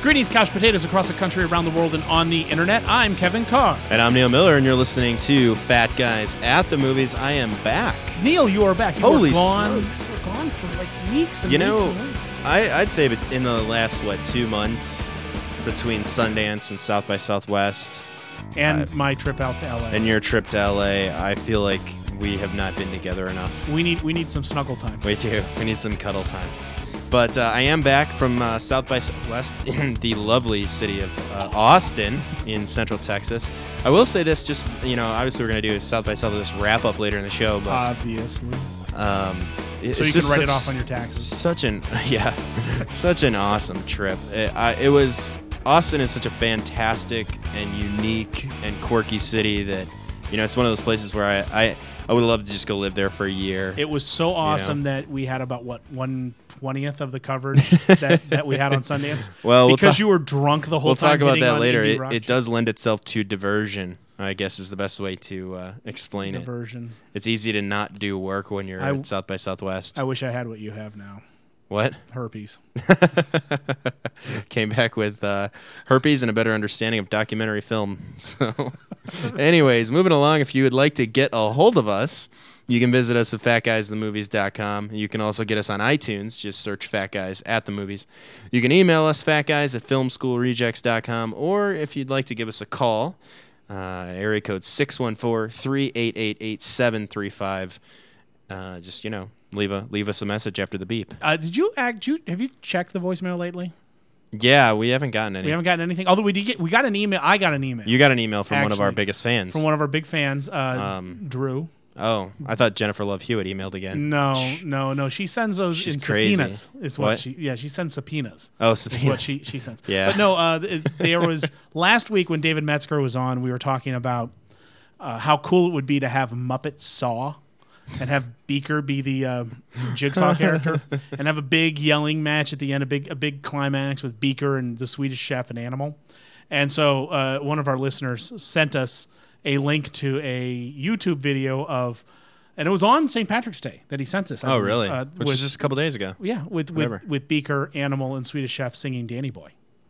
Greetings, couch potatoes across the country, around the world, and on the internet. I'm Kevin Carr. And I'm Neil Miller, and you're listening to Fat Guys at the Movies. I am back. Neil, you are back. You Holy were gone. smokes. You were gone for like weeks and You weeks know, and weeks. I'd say in the last, 2 months between Sundance and South by Southwest And my trip out to LA. and your trip to LA, I feel like we have not been together enough. we need some snuggle time. We do. We need some cuddle time. But I am back from South by Southwest in the lovely city of Austin in Central Texas. I will say this, just, obviously we're going to do a South by Southwest wrap-up later in the show, but Obviously. so So you can write it off on your taxes. Such an awesome trip. Austin is such a fantastic and unique and quirky city that, it's one of those places where I would love to just go live there for a year. It was so awesome that we had about, 1/20th of the coverage that we had on Sundance? Well, because you were drunk the whole We'll time. talk about hitting that on later. indie rock It does lend itself to diversion, I guess is the best way to explain diversion. it. It's easy to not do work when you're at South by Southwest. I wish I had what you have now. What? Herpes. Came back with herpes and a better understanding of documentary film. So, anyways, moving along, if you would like to get a hold of us, you can visit us at fatguysthemovies.com. You can also get us on iTunes. Just search Fat Guys at the Movies. You can email us, fatguys@filmschoolrejects.com, or if you'd like to give us a call, area code 614-388-8735. Just, leave us a message after the beep. Have you checked the voicemail lately? Yeah, we haven't gotten any. We haven't gotten anything. Although we got an email. I got an email. You got an email from one of Actually, our biggest fans. From one of our big fans, Drew. Oh, I thought Jennifer Love Hewitt emailed again. No. She sends those She's in crazy. subpoenas. Is what? What? She sends subpoenas. Oh, Is subpoenas. what she sends. Yeah. But no, there was last week when David Metzger was on, we were talking about how cool it would be to have Muppet Saw and have Beaker be the Jigsaw character and have a big yelling match at the end, a big climax with Beaker and the Swedish Chef and Animal. And so one of our listeners sent us a link to a YouTube video and it was on St. Patrick's Day that he sent us. Oh, really? Which was just a couple days ago. Yeah, with Beaker, Animal, and Swedish Chef singing Danny Boy.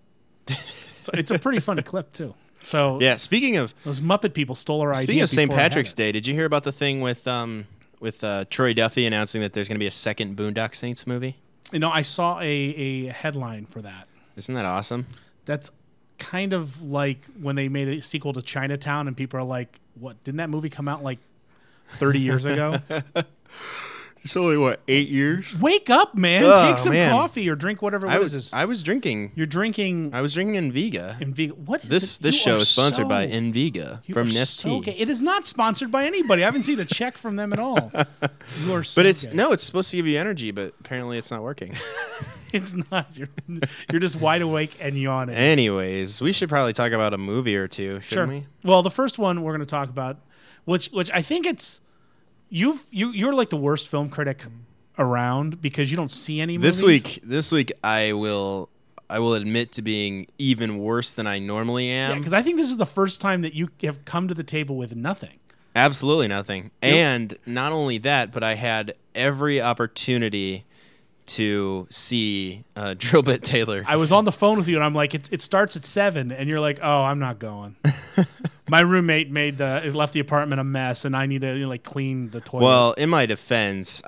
So it's a pretty funny clip too. So yeah, speaking of those Muppet people stole our idea. Speaking of St. before I had Patrick's it. Day, did you hear about the thing with Troy Duffy announcing that there's going to be a second Boondock Saints movie? I saw a headline for that. Isn't that awesome? That's kind of like when they made a sequel to Chinatown and people are like, what, didn't that movie come out like 30 years ago? It's only, 8 years? Wake up, man. Oh, Take some man. coffee or drink whatever. What is this? I was drinking. You're drinking I was drinking Enviga. What is This show is sponsored by Enviga from Nestea. Okay. It is not sponsored by anybody. I haven't seen a check from them at all. You are so But it's gay. it's supposed to give you energy, but apparently it's not working. It's not. You're just wide awake and yawning. Anyways, we should probably talk about a movie or two, shouldn't we? Well, the first one we're going to talk about, which I think it's you're like the worst film critic around because you don't see any movies. This week I will admit to being even worse than I normally am. Because I think this is the first time that you have come to the table with nothing. Absolutely nothing. And not only that, but I had every opportunity to see Drillbit Taylor. I was on the phone with you, and I'm like, it starts at 7, and you're like, oh, I'm not going. My roommate left the apartment a mess, and I need to clean the toilet. Well, in my defense,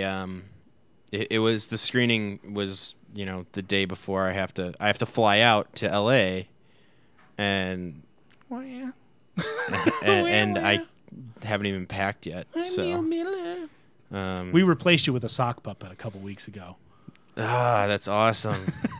it was the screening was the day before I have to fly out to LA, and well, yeah. and I haven't even packed yet. So we replaced you with a sock puppet a couple weeks ago. That's awesome.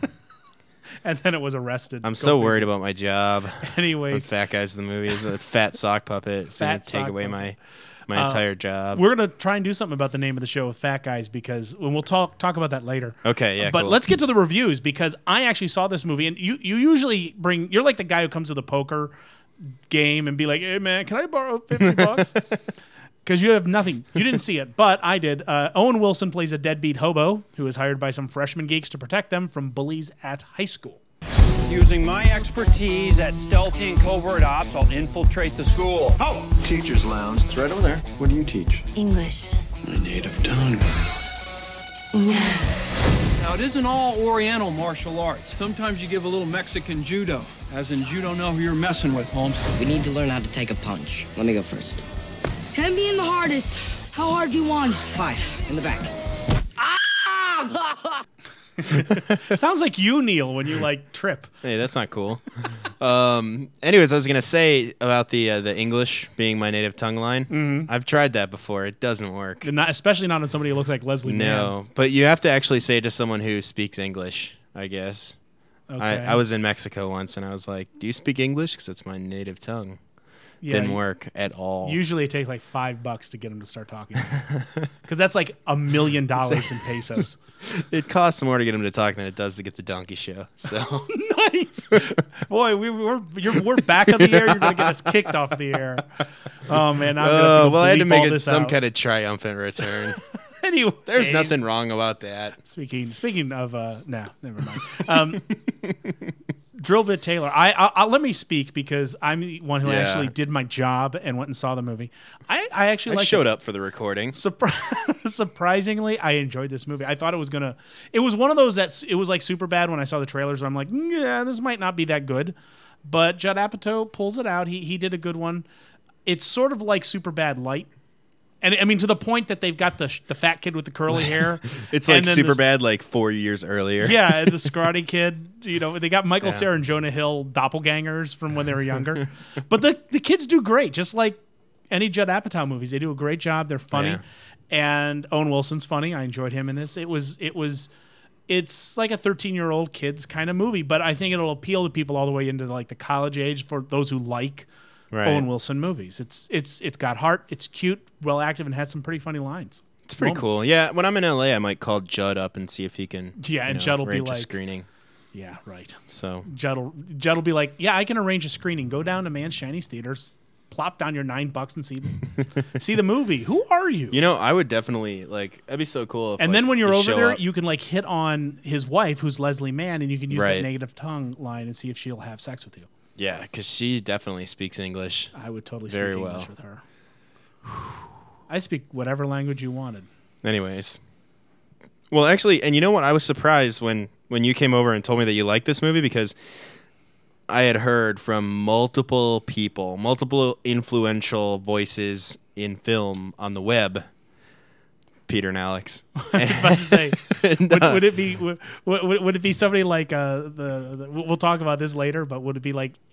And then it was arrested. I'm so worried about my job. Anyways, Fat Guys in the Movies, a fat sock puppet. It's going to take away my entire job. We're going to try and do something about the name of the show with Fat Guys because we'll talk about that later. Okay, yeah, But cool. let's get to the reviews because I actually saw this movie, and you usually you're like the guy who comes to the poker game and be like, hey, man, can I borrow $50? Because you have nothing. You didn't see it, but I did. Owen Wilson plays a deadbeat hobo who is hired by some freshman geeks to protect them from bullies at high school. Using my expertise at stealthy and covert ops, I'll infiltrate the school. Oh, teacher's lounge. It's right over there. What do you teach? English. My native tongue. Now, it isn't all Oriental martial arts. Sometimes you give a little Mexican judo, as in judo know who you're messing with, Holmes. We need to learn how to take a punch. Let me go first. 10 being the hardest. How hard do you want? 5, in the back. Sounds like you, Neil, when you like trip. Hey, that's not cool. Anyways, I was gonna say about the English being my native tongue line. Mm-hmm. I've tried that before. It doesn't work. Especially not on somebody who looks like Leslie Mann. No, but you have to actually say it to someone who speaks English, I guess. Okay. I was in Mexico once, and I was like, "Do you speak English?" Because it's my native tongue. Yeah, Didn't work at all. Usually it takes like $5 to get them to start talking. Because that's like $1 million in pesos. It costs more to get them to talk than it does to get the donkey show. So Nice. Boy, we're back on the air. You're going to get us kicked off the air. Oh, man. I'm gonna well, I had to make it some out. kind of triumphant return. Anyway, There's nothing wrong about that. Speaking of, no, never mind. Drillbit Taylor. I let me speak because I'm the one who actually did my job and went and saw the movie. I actually showed up for the recording. Surprisingly, I enjoyed this movie. I thought it was gonna. It was one of those it was like super bad when I saw the trailers. Where I'm like, yeah, this might not be that good. But Judd Apatow pulls it out. He did a good one. It's sort of like Superbad light. And I mean, to the point that they've got the fat kid with the curly hair. It's like Superbad, like 4 years earlier. Yeah, and the scrawny kid. You know, they got Michael Cera and Jonah Hill doppelgangers from when they were younger. But the kids do great, just like any Judd Apatow movies. They do a great job. They're funny, and Owen Wilson's funny. I enjoyed him in this. It's like a 13-year-old kid's kind of movie, but I think it'll appeal to people all the way into like the college age for those who like. Right. Owen Wilson movies. It's got heart. It's cute, well active, and has some pretty funny lines. It's pretty cool. Yeah, when I'm in LA, I might call Judd up and see if he can. And Judd will be like a screening. Yeah, right. So Judd will be like, yeah, I can arrange a screening. Go down to Man's Chinese Theaters, plop down your $9 and see the movie. Who are you? You know, I would definitely that'd be so cool. If, then when you're over there, you can like hit on his wife, who's Leslie Mann, and you can use that negative tongue line and see if she'll have sex with you. Yeah, because she definitely speaks English. I would totally speak English with her. I speak whatever language you wanted. Anyways. Well, actually, and you know what? I was surprised when you came over and told me that you liked this movie because I had heard from multiple people, multiple influential voices in film on the web, Peter and Alex. I was about to say, would it be somebody like we'll talk about this later, but would it be like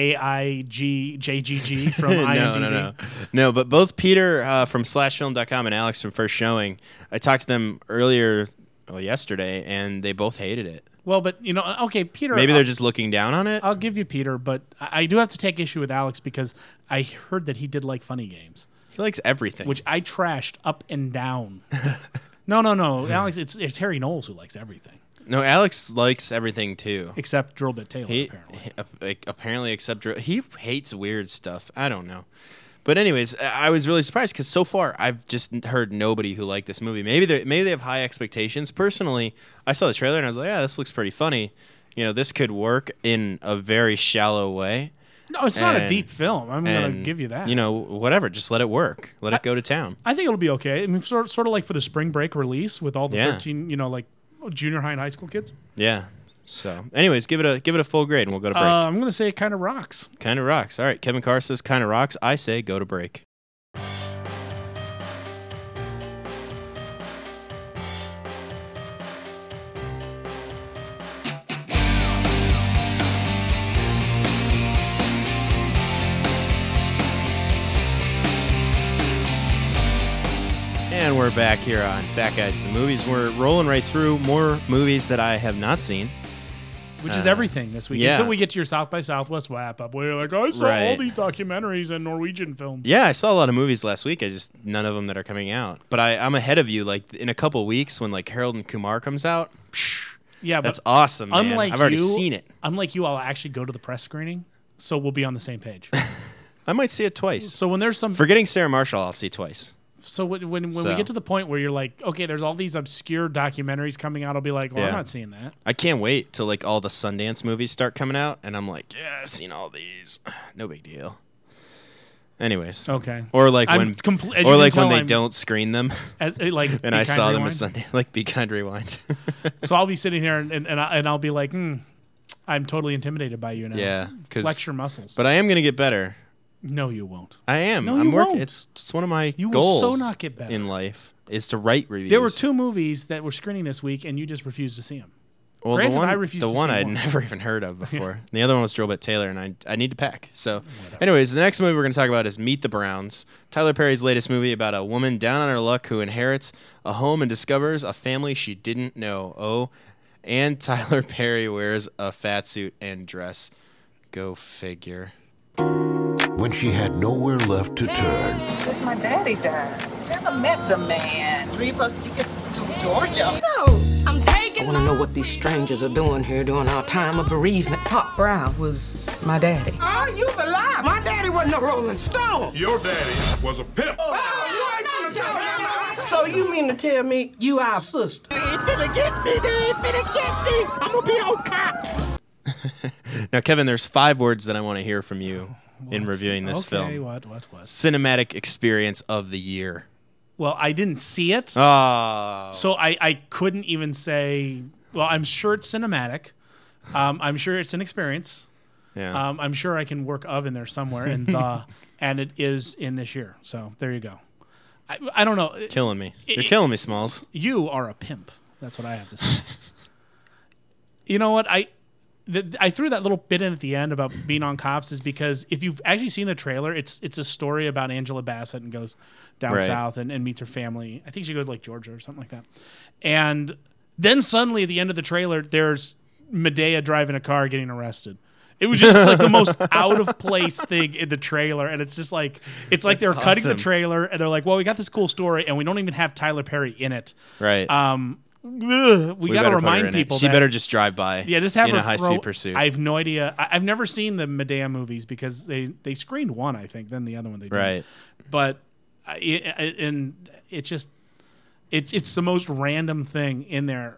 AIGJGG from IMDb? No, but both Peter from slashfilm.com and Alex from First Showing, I talked to them yesterday, and they both hated it. Well, but okay, Peter. Maybe they're just looking down on it. I'll give you Peter, but I do have to take issue with Alex because I heard that he did like funny games. He likes everything, which I trashed up and down. No, Alex. It's Harry Knowles who likes everything. No, Alex likes everything too, except Drillbit Taylor. Apparently, except he hates weird stuff. I don't know, but anyways, I was really surprised because so far I've just heard nobody who liked this movie. Maybe they have high expectations. Personally, I saw the trailer and I was like, yeah, this looks pretty funny. This could work in a very shallow way. No, it's not a deep film. I'm going to give you that. Whatever. Just let it work. Let it go to town. I think it'll be okay. I mean, sort of like for the spring break release with all the 13, like junior high and high school kids. Yeah. So, anyways, give it a full grade, and we'll go to break. I'm going to say it kind of rocks. Kind of rocks. All right. Kevin Carr says kind of rocks. I say go to break. And we're back here on Fat Guys to the Movies. We're rolling right through more movies that I have not seen. Which is everything this week. Until we get to your South by Southwest wrap-up, where you're like, I saw all these documentaries and Norwegian films. Yeah, I saw a lot of movies last week. None of them that are coming out. But I'm ahead of you. Like, in a couple weeks when, like, Harold and Kumar comes out, that's awesome, man. I've already seen it. Unlike you, I'll actually go to the press screening, so we'll be on the same page. I might see it twice. So when there's some... Forgetting Sarah Marshall, I'll see twice. So when we get to the point where you're like, okay, there's all these obscure documentaries coming out, I'll be like, well, I'm not seeing that. I can't wait till like all the Sundance movies start coming out, and I'm like, yeah, I've seen all these. No big deal. Anyways. Okay. Or like I'm when, as you or can like tell, when they I'm- don't screen them, As, like, and I saw them as Sunday, like Be Kind Rewind. So I'll be sitting here and I'll be like, I'm totally intimidated by you now. Yeah, Flex your muscles. But I am gonna get better. No, you won't. I am. No, I'm you working. won't. It's one of my You will goals. so not get better. in life is to write reviews. There were 2 movies that were screening this week, and you just refused to see them. Well, Granted, the one, I refuse the to one see I'd one. never even heard of before. The other one was Drillbit Taylor, and I need to pack. So, anyways, the next movie we're going to talk about is Meet the Browns, Tyler Perry's latest movie about a woman down on her luck who inherits a home and discovers a family she didn't know. Oh, and Tyler Perry wears a fat suit and dress. Go figure. When she had nowhere left to turn, Since my daddy died, never met the man. 3 bus tickets to Georgia. I want to know what these strangers are doing here during our time of bereavement. Pop Brown was my daddy. Oh, you the lie. My daddy wasn't a Rolling Stone. Your daddy was a pimp. So you mean to tell me you our sister? They ain't finna get me. They ain't finna get me. I'm gonna be on cops. Now, Kevin, there's 5 words that I want to hear from you in reviewing this Okay, film. what? Cinematic experience of the year. Well, I didn't see it. Oh. So I couldn't even say, well, I'm sure it's cinematic. I'm sure it's an experience. Yeah. I'm sure I can work of in there somewhere. And it is in this year. So there you go. I don't know. Killing me. You're killing me, Smalls. You are a pimp. That's what I have to say. You know what? I threw that little bit in at the end about being on cops is because if you've actually seen the trailer, it's a story about Angela Bassett and goes down Right. south and meets her family. I think she goes like Georgia or something like that. And then suddenly at the end of the trailer, there's Medea driving a car getting arrested. It was just like the most out of place thing in the trailer, and it's just like they were cutting the awesome. trailer, and they're like, "Well, we got this cool story, and we don't even have Tyler Perry in it." Right. We got to better put her remind in it. people She that better just drive by. yeah, just have in her a high throw- speed pursuit. I have no idea. I've never seen the Medea movies because they screened one, I think, then the other one they did. Right. But and it's just it's the most random thing in there.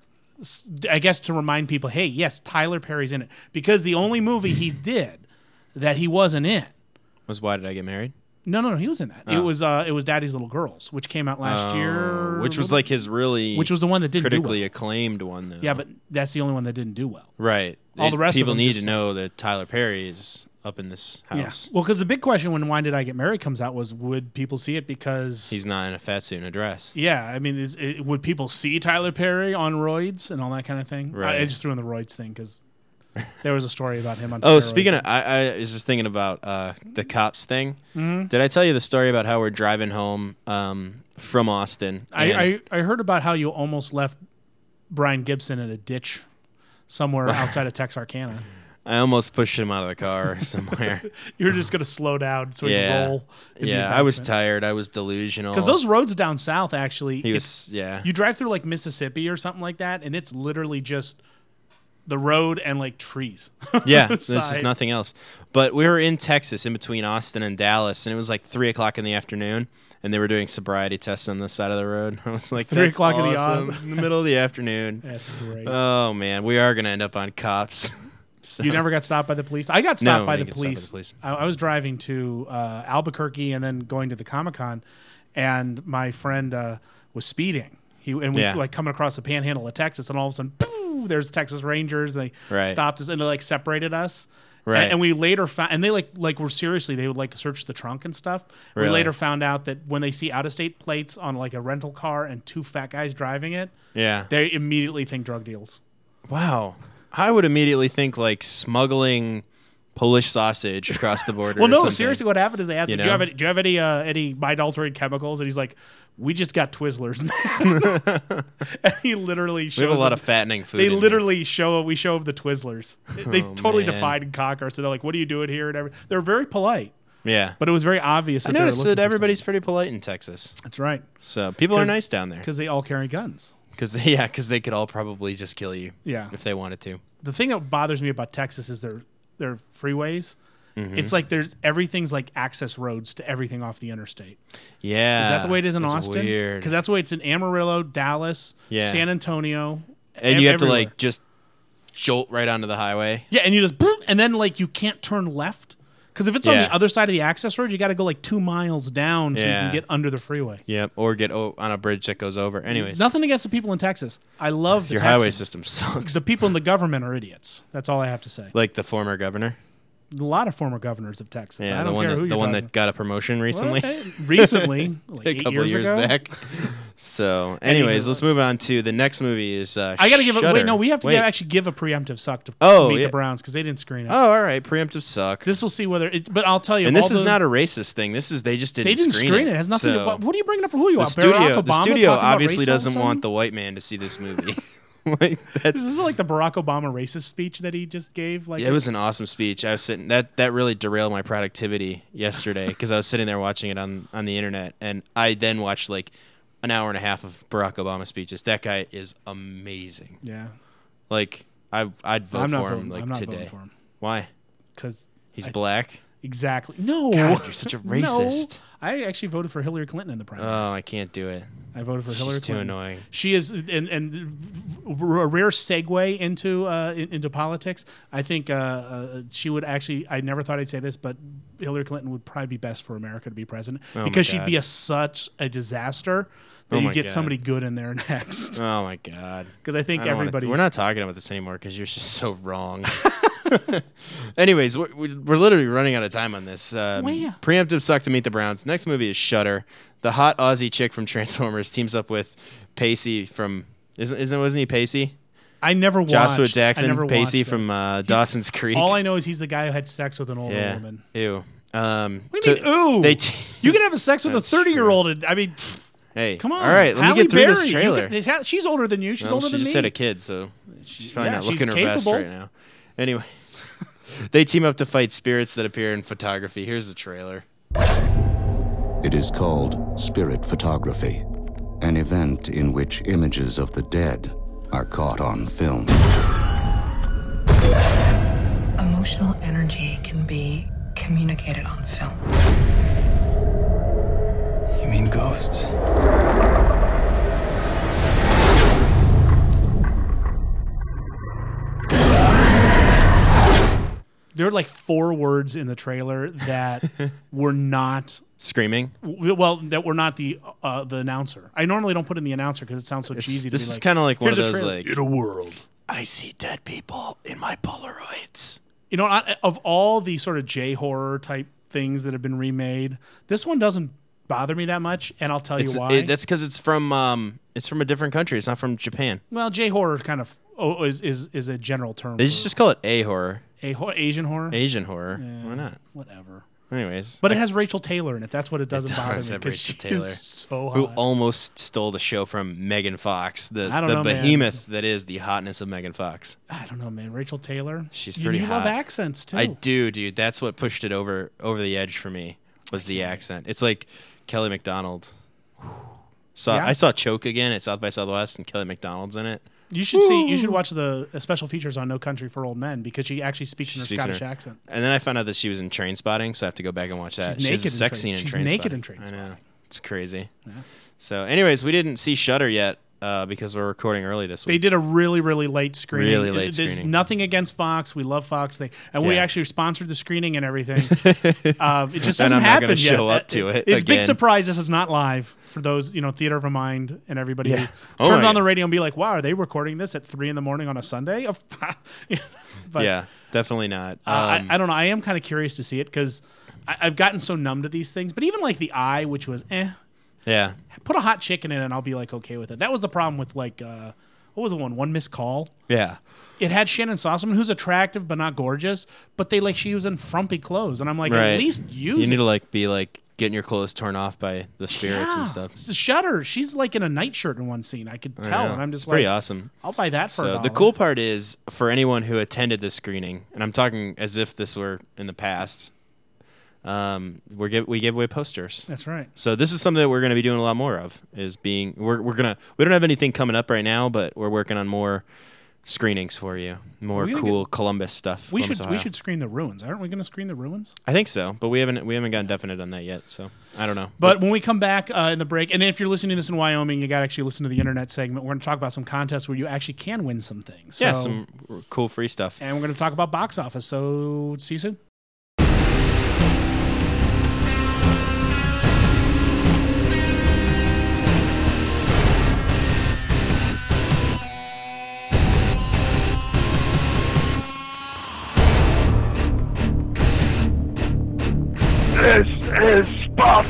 I guess to remind people, hey, yes, Tyler Perry's in it because the only movie he did that he wasn't in. Was Why Did I Get Married? No, he was in that. It was Daddy's Little Girls, which came out last year, Which was like his really which was the one that didn't critically do well. acclaimed one, though. Yeah, but that's the only one that didn't do well. Right. All the rest of people them need just- to know that Tyler Perry is up in this house. Yeah. Well, because the big question when Why Did I Get Married comes out was, would people see it because He's not in a fat suit and a dress. Yeah, I mean, would people see Tyler Perry on roids and all that kind of thing? Right. I just threw in the roids thing because there was a story about him on. Oh, steroids. speaking of, I was just thinking about the cops thing. Mhm. Did I tell you the story about how we're driving home from Austin? I heard about how you almost left Brian Gibson in a ditch somewhere outside of Texarkana. I almost pushed him out of the car somewhere. You were just going to slow down so he Yeah. could roll. in the Yeah, I was embankment. tired. I was delusional. Because those roads down south, actually, He was, yeah. You drive through like Mississippi or something like that, and it's literally just the road and like trees. Yeah, there's just Side. nothing else. But we were in Texas, in between Austin and Dallas, and it was like 3:00 in the afternoon, and they were doing sobriety tests on the side of the road. I was like, 3 that's o'clock awesome. in the in the middle of the afternoon. That's great. Oh man, we are gonna end up on cops. So- You never got stopped by the police? I got No, stopped by we the didn't get stopped by police. the police. I was driving to Albuquerque and then going to the Comic-Con, and my friend was speeding. We Yeah. like coming across the panhandle of Texas, and all of a sudden, poof, there's Texas Rangers. They Right. stopped us and they like separated us. Right. And we later found, and they like were seriously, they would like search the trunk and stuff. Really? We later found out that when they see out-of-state plates on like a rental car and 2 fat guys driving it, Yeah. they immediately think drug deals. Wow. I would immediately think like smuggling Polish sausage across the border. Well, or no, something. seriously, what happened is they asked You him, know? do you have any mind-altering chemicals? And he's like, we just got Twizzlers, man. And he literally shows We have a lot them- of fattening food. They in here. literally we show them the Twizzlers. They Oh, totally man. defied Cocker. So they're like, what are you doing here? And everything. They're very polite. Yeah. But it was very obvious I that they were noticed looking that for everybody's pretty polite in Texas. That's right. So people are nice down there. Because they all carry guns. Because they could all probably just kill you. Yeah. If they wanted to. The thing that bothers me about Texas is their freeways. Mhm. It's like everything's like access roads to everything off the interstate. Yeah. Is that the way it is in that's Austin? Weird. Because that's the way it's in Amarillo, Dallas, Yeah. San Antonio. And you have everywhere. to like just jolt right onto the highway. Yeah, and you just boom, and then like you can't turn left Because if it's on the other side of the access road, you got to go like 2 miles down so you can get under the freeway. Yep, or get on a bridge that goes over. Anyways. Nothing against the people in Texas. I love the Your Texans. highway system sucks. The people in the government are idiots. That's all I have to say. Like the former governor. A lot of former governors of Texas. Yeah, I don't care who you're the one talking that got a promotion recently. Well, recently, like a 8 couple years ago. back. So, anyways, let's move on to the next movie. Is I got to give Shudder. it. Wait, no, we have to actually give a preemptive suck to Meet the Browns because they didn't screen it. Oh, all right, preemptive suck. This will see whether. But I'll tell you. And this is not a racist thing. This is they just didn't. They didn't screen it. It has nothing. What are you bringing up? Who are you? The Barack studio. Obama The studio talking about obviously race all of a doesn't sudden? want the white man to see this movie. This is like the Barack Obama racist speech that he just gave. Like it was an awesome speech. I was sitting that really derailed my productivity yesterday because I was sitting there watching it on the internet, and I then watched like an hour and a half of Barack Obama speeches. That guy is amazing. Yeah, like I'd vote for him like I'm not today. voting for him. Why? Because he's black. Exactly. No. God, you're such a racist. No. I actually voted for Hillary Clinton in the primaries. Oh, I can't do it. I voted for Hillary She's Clinton. too annoying. She is, and a rare segue into politics. I think she would actually. I never thought I'd say this, but Hillary Clinton would probably be best for America to be president because she'd be such a disaster that you get somebody good in there next. Oh my God! Because I think everybody. We're not talking about this anymore because you're just so wrong. Anyways, we're literally running out of time on this. Preemptive suck to Meet the Browns. Next movie is Shudder. The hot Aussie chick from Transformers teams up with Pacey from wasn't he Pacey? I never watched. Joshua Jackson, I never Pacey from Dawson's Creek. All I know is he's the guy who had sex with an older woman. Ew. What do you mean? Ooh. You can have sex with a 30-year-old. I mean. Hey, come on! All right, let me get through this trailer. She's older than you. She's older than me. She just had a kid, so she's probably not looking her capable. best right now. Anyway, they team up to fight spirits that appear in photography. Here's the trailer. It is called spirit photography, an event in which images of the dead are caught on film. Emotional energy can be communicated on film. You mean ghosts? There are like 4 words in the trailer that were not screaming. Well, that were not the announcer. I normally don't put in the announcer because it sounds so cheesy. This is kind of like one of those like in a world. I see dead people in my Polaroids. You know, of all the sort of J horror type things that have been remade, this one doesn't bother me that much, and I'll tell you why. That's because it's from a different country. It's not from Japan. Well, J horror kind of is a general term. They just call it A horror. Asian horror. Asian horror. Yeah, why not? Whatever. Anyways, but it has Rachel Taylor in it. That's what it doesn't bother me. Rachel Taylor, so hot. Who almost stole the show from Megan Fox, the behemoth that is the hotness of Megan Fox. I don't know, man. Rachel Taylor. She's pretty hot. You love accents too. I do, dude. That's what pushed it over the edge for me. Was the accent? It's like Kelly MacDonald. I saw Choke again at South by Southwest, and Kelly MacDonald's in it. You should watch the special features on No Country for Old Men because she actually speaks in her Scottish accent. And then I found out that she was in Trainspotting, so I have to go back and watch that. She's a sex scene in Trainspotting. Trainspotting. She's naked in Trainspotting. I know. It's crazy. Yeah. So, anyways, we didn't see Shudder yet because we're recording early this week. They did a really, really late screening. There's nothing against Fox. We love Fox. We actually sponsored the screening and everything. It just hasn't happened yet. Show up to it. It's again. Big surprise. This is not live for those, Theater of a Mind and everybody who turned on the radio and be like, "Wow, are they recording this at 3 a.m. on a Sunday?" But, yeah, definitely not. I don't know. I am kind of curious to see it because I've gotten so numb to these things. But even like The Eye, which was yeah. Put a hot chicken in it and I'll be like okay with it. That was the problem with like what was the one Missed Call? Yeah. It had Shannon Sossaman, who's attractive but not gorgeous, but she was in frumpy clothes. And I'm like, at least use You need to be getting your clothes torn off by the spirits and stuff. It's Shudder. She's like in a nightshirt in one scene. I could tell. And I'm just pretty awesome. I'll buy that for $1. The cool part is for anyone who attended this screening, and I'm talking as if this were in the past, we give away posters. That's right. So this is something that we're going to be doing a lot more of. We don't have anything coming up right now, but we're working on more screenings for you. More cool Columbus stuff. We should screen the ruins. Aren't we going to screen the ruins? I think so, but we haven't gotten definite on that yet. So I don't know. But when we come back in the break, and if you're listening to this in Wyoming, you got to actually listen to the internet segment. We're going to talk about some contests where you actually can win some things. Yeah, some cool free stuff. And we're going to talk about box office. So see you soon.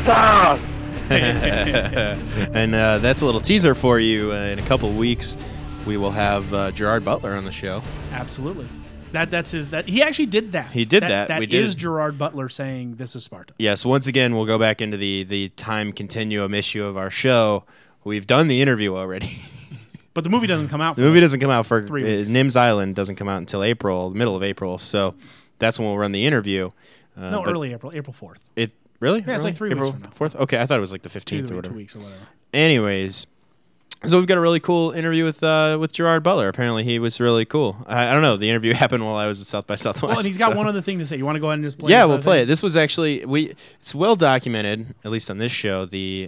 stars. And that's a little teaser for you. In a couple of weeks, we will have Gerard Butler on the show. Absolutely. That's his. That he actually did that. He did that. That We is did. Gerard Butler saying this is Sparta. Yes. Once again, we'll go back into the time continuum issue of our show. We've done the interview already. But the movie doesn't come out. The movie doesn't come out for 3 weeks. Nim's Island doesn't come out until April, middle of April. So that's when we'll run the interview. No, early April, April 4th. It really? Yeah, it's like 3 April weeks from now. 4th? Okay, I thought it was like the 15th or 2 whatever. weeks or whatever. Anyways, so we've got a really cool interview with Gerard Butler. Apparently, he was really cool. I don't know. The interview happened while I was at South by Southwest. Well, and he's got so- one other thing to say. You want to go ahead and just play? Yeah, this we'll other play thing? it. This was actually it's well documented, at least on this show. The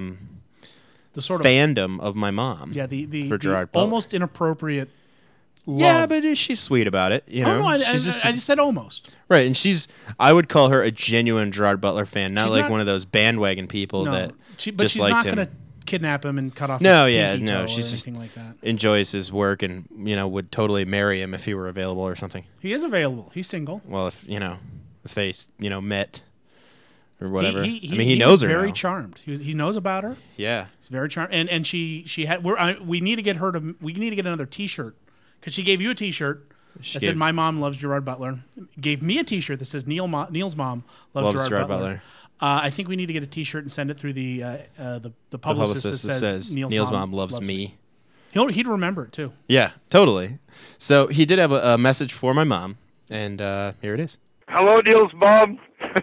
sort of fandom of my mom. Yeah, the for Gerard Butler. almost inappropriate. Love. Yeah, but she's sweet about it. You know, Oh no, I she's just said almost. right, and I would call her a genuine Gerard Butler fan, not She's like not- one of those bandwagon people No, that but just she's liked not him. going to kidnap him and cut off. No, his yeah, pinky no, toe she's or just anything like that. enjoys his work and would totally marry him if he were available or something. He is available. He's single. Well, if they met or whatever. He knows was her very now. charmed. He knows about her. Yeah, He's very charmed. And she had. We need to get her to. We need to get another T-shirt because she gave you a T-shirt that said gave- "My mom loves Gerard Butler." Gave me a T-shirt that says Neil's mom loves Gerard Butler. I think we need to get a T-shirt and send it through the publicist that says Neil's mom loves me. He'd remember it too. Yeah, totally. So he did have a message for my mom, and here it is. Hello, Neil's mom.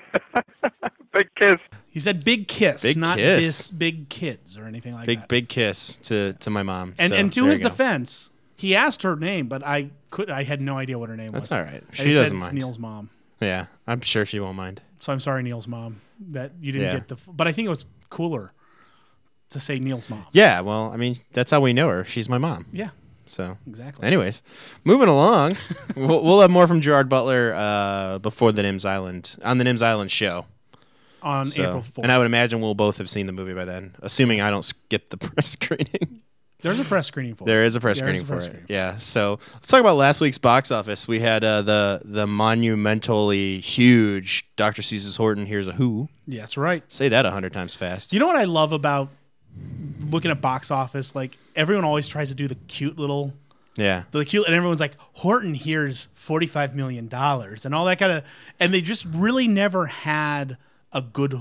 Big kiss. He said "big kiss," Big not kiss. this big kids or anything like that. Big kiss to my mom. And So, and to there his you go. defense, he asked her name, but I had no idea what her name was. That's all right. I She just said doesn't it's mind. Neil's mom. Yeah, I'm sure she won't mind. So I'm sorry, Neil's mom, that you didn't Yeah. get but I think it was cooler to say Neil's mom. Yeah, well, I mean, that's how we know her. She's my mom. Yeah, So exactly. anyways, moving along, we'll have more from Gerard Butler before the Nim's Island on the Nim's Island show. On So- April 4th. And I would imagine we'll both have seen the movie by then, assuming I don't skip the press screening. There's a press screening for it. There is a press There screening is a for press it. screening. Yeah. So let's talk about last week's box office. We had the monumentally huge Dr. Seuss's Horton Hears a Who. Yeah, that's right. Say that 100 times fast. You know what I love about looking at box office? Like everyone always tries to do the cute little. Yeah. And everyone's like, Horton hears $45 million and all that kind of, and they just really never had a good,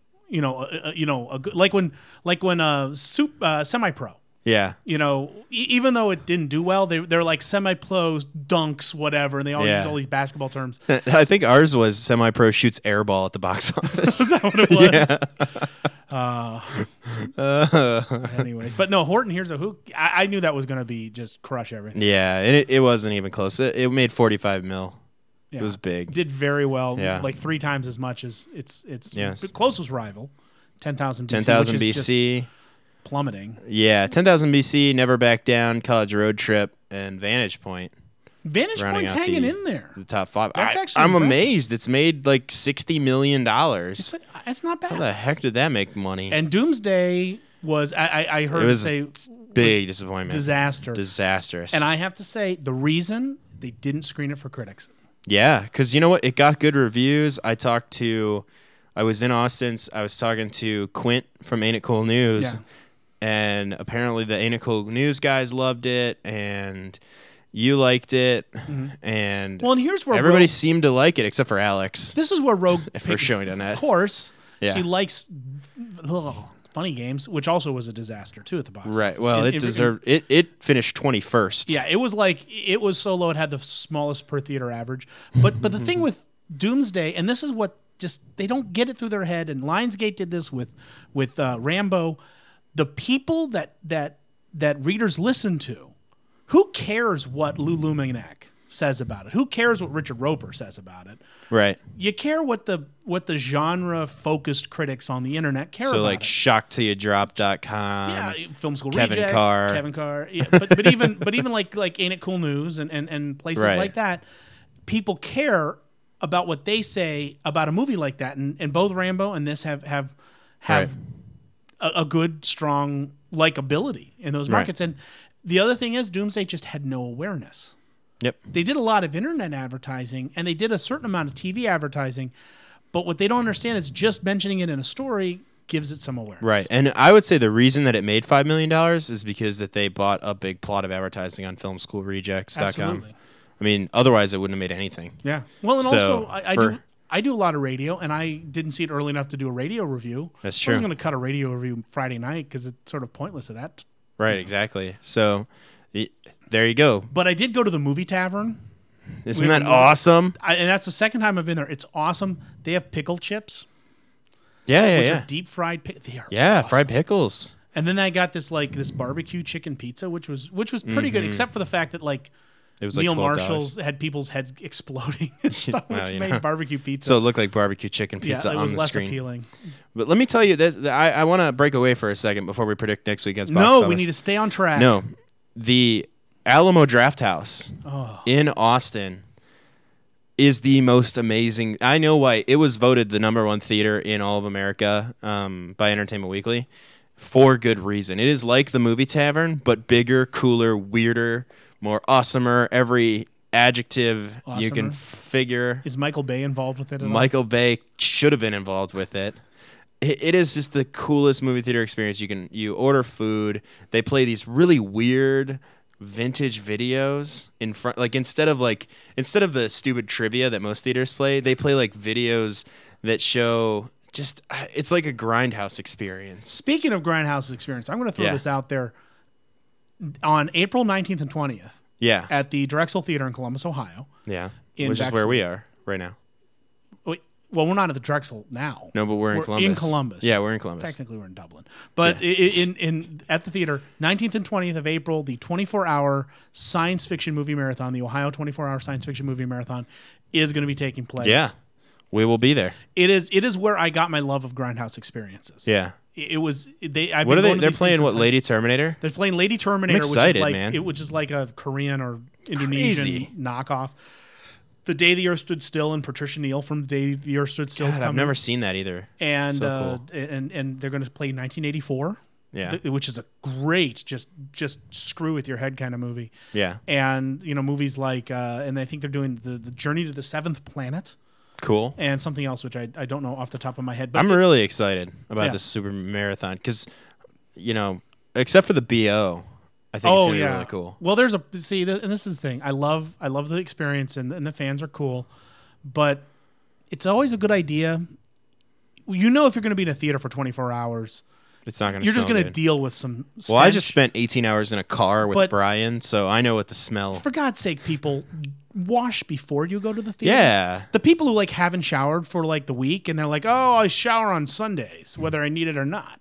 a good, like when Semi-Pro, Yeah. even though it didn't do well, they're like semi-pro dunks, whatever, and they all Yeah. use all these basketball terms. I think ours was Semi-Pro shoots airball at the box office. Is that what it was? Anyways, but no, Horton Hears a Who. I knew that was going to be just crush everything. Yeah, and it wasn't even close. It made 45 mil. Yeah. It was big. Did very well. Yeah. Like 3 times as much as its Yes. closest rival, 10,000 BC. 10,000 which is just BC. plummeting. Yeah, 10,000 BC, Never Back Down, College Road Trip, and Vantage Point. Vantage rounding Point's out hanging in there. The top 5. That's actually I'm impressive. amazed. It's made like $60 million. It's not bad. How the heck did that make money? And Doomsday was I heard it was say big disappointment. Disastrous. And I have to say the reason they didn't screen it for critics. Yeah, because you know what? It got good reviews. I was in Austin. I was talking to Quint from Ain't It Cool News. Yeah. And apparently the Ain't It Cool News guys loved it, and you liked it, and Well, and here's where everybody Rogue- seemed to like it except for Alex. This is where Rogue for showing on that. Of course, Yeah. he likes funny games, which also was a disaster too at the box Right. office. Well, And- it deserved it. It finished 21st. Yeah, it was so low it had the smallest per theater average. But the thing with Doomsday, and this is what just they don't get it through their head. And Lionsgate did this with Rambo. The people that readers listen to, who cares what Lou Luminac says about it? Who cares what Richard Roper says about it? Right. You care what the genre focused critics on the internet care So about. like shocktillydrop.com. Yeah, Film School Kevin Rejects, Carr. Kevin Carr. Yeah, but even like Ain't It Cool News and places Right. like that, people care about what they say about a movie like that. And both Rambo and this have Right. a good, strong likability in those Right. markets. And the other thing is Doomsday just had no awareness. Yep. They did a lot of internet advertising and they did a certain amount of TV advertising, But what they don't understand is just mentioning it in a story gives it some awareness. Right. And I would say the reason that it made $5 million is because that they bought a big plot of advertising on filmschoolrejects.com. Absolutely. I mean, otherwise it wouldn't have made anything. Yeah. Well, and So, also I do a lot of radio, and I didn't see it early enough to do a radio review. That's I true. wasn't going to cut a radio review Friday night because it's sort of pointless at that. Right, exactly. So there you go. But I did go to the Movie Tavern. Isn't that awesome? And that's the second time I've been there. It's awesome. They have pickle chips. Yeah, which yeah. are deep fried. They are awesome. Fried pickles. And then I got this barbecue chicken pizza, which was pretty good, except for the fact that it was Neil $12. Marshall's had people's heads exploding and stuff, which made barbecue pizza. So it looked like barbecue chicken pizza it on was the less screen. appealing. But let me tell you, I want to break away for a second before we predict next weekend's box No, office. we need to stay on track. No, the Alamo Drafthouse in Austin is the most amazing. I know why. It was voted the #1 theater in all of America by Entertainment Weekly for good reason. It is like the Movie Tavern, but bigger, cooler, weirder, more awesomer. Every adjective you can figure. Is Michael Bay involved with it at all? Michael Bay should have been involved with it. It is just the coolest movie theater experience. You order food. They play these really weird vintage videos in front, instead of the stupid trivia that most theaters play, they play videos that show just, it's like a Grindhouse experience. Speaking of Grindhouse experience, I'm going to throw this out there. On April 19th and 20th, at the Drexel Theater in Columbus, Ohio. Yeah, which is where we are right now. Well, we're not at the Drexel now. No, but we're in Columbus. In Columbus. Yeah, we're in Columbus. Technically, we're in Dublin. But at the theater, 19th and 20th of April, the 24-hour science fiction movie marathon, the Ohio 24-hour science fiction movie marathon, is going to be taking place. Yeah, we will be there. It is where I got my love of Grindhouse experiences. Yeah. It was they. What are they? They're playing what? Lady Terminator. They're playing Lady Terminator, I'm excited, which is man. It was just like a Korean or Indonesian knockoff. The Day the Earth Stood Still and Patricia Neal from The Day the Earth Stood Still is coming. I've never seen that either. And so cool. and they're going to play 1984. Yeah, which is a great just screw with your head kind of movie. Yeah, and movies like and I think they're doing the Journey to the Seventh Planet. Cool. And something else which I don't know off the top of my head. But I'm really excited about this super marathon because, except for the BO, I think it's going to be really cool. Well, and this is the thing. I love the experience and the fans are cool, but it's always a good idea. If you're going to be in a theater for 24 hours, it's not going to. You're just going to deal with some stench. Well, I just spent 18 hours in a car with Brian, so I know what the smell. For God's sake, people, wash before you go to the theater. Yeah. The people who haven't showered for the week and they're like, "Oh, I shower on Sundays, whether I need it or not."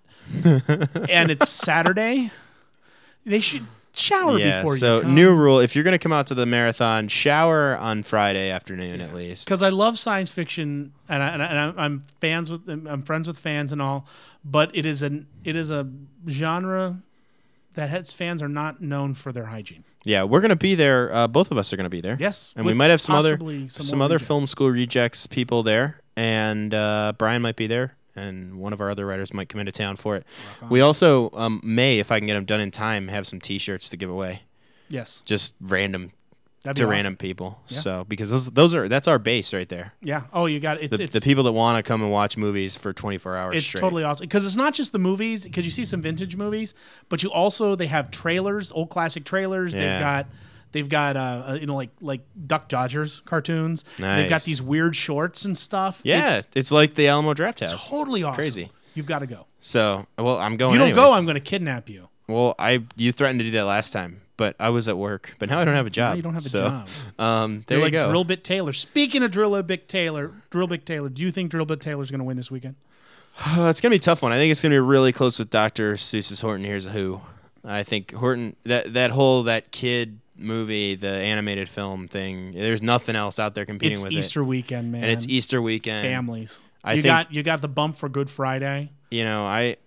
And it's Saturday. They should shower before you so come. new rule, if you're going to come out to the marathon, shower on Friday afternoon at least. Because I love science fiction and I'm friends with fans and all, but it is a genre that its fans are not known for their hygiene. Yeah, we're going to be there. Both of us are going to be there. Yes. And we might have some other rejects. film school rejects people there. And Brian might be there. And one of our other writers might come into town for it. We also may, if I can get them done in time, have some T-shirts to give away. Yes. Just random people. Yeah. So because that's our base right there. Yeah. Oh, you got it. It's the people that want to come and watch movies for 24 hours it's straight. Totally awesome because it's not just the movies, because you see some vintage movies, but they have trailers, old classic trailers. Yeah. They've got like Duck Dodgers cartoons. Nice. They've got these weird shorts and stuff. Yeah, it's like the Alamo Drafthouse. Totally awesome. Crazy. You've got to go. So, well, I'm going. If you don't anyways. go, I'm going to kidnap you. Well, you threatened to do that last time, but I was at work. But now I don't have a job. Now you don't have a job. There you go. Drill Bit Taylor. Speaking of Drill Bit Taylor, do you think Drill Bit Taylor's going to win this weekend? It's going to be a tough one. I think it's going to be really close with Dr. Seuss's Horton Hears a Who. I think Horton, that kid movie, the animated film thing, there's nothing else out there competing with it. It's Easter weekend, man. And it's Easter weekend. Families. You got the bump for Good Friday. I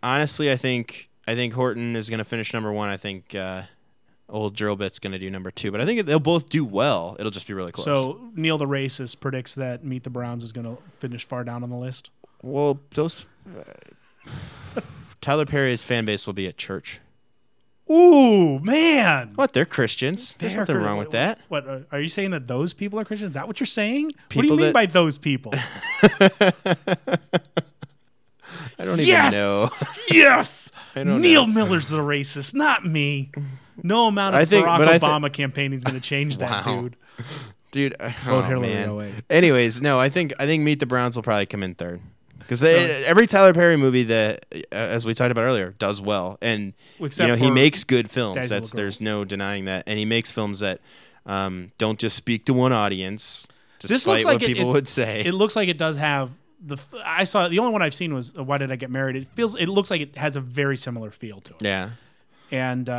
think Horton is going to finish #1. I think old Drill Bit's going to do #2. But I think they'll both do well. It'll just be really close. So Neil the Racist predicts that Meet the Browns is going to finish far down on the list. Well, those Tyler Perry's fan base will be at church. Ooh, man. What? They're Christians. There's nothing wrong with that. What are you saying that those people are Christians? Is that what you're saying? What do People you mean that- by those people? I don't even know. Yes. I don't Neil know. Miller's the racist, not me. No amount of I think- Barack but I Obama campaigning is going to change that, Wow. dude. Dude, Vote Hillary man. away. Anyways, no, I think Meet the Browns will probably come in third. Because every Tyler Perry movie that, as we talked about earlier, does well, and Except he for makes good films. Days of That's Little there's no denying that, and he makes films that don't just speak to one audience, This despite looks like what people would say. It looks like it does have I saw the only one I've seen was Why Did I Get Married? It looks like it has a very similar feel to it. Yeah, and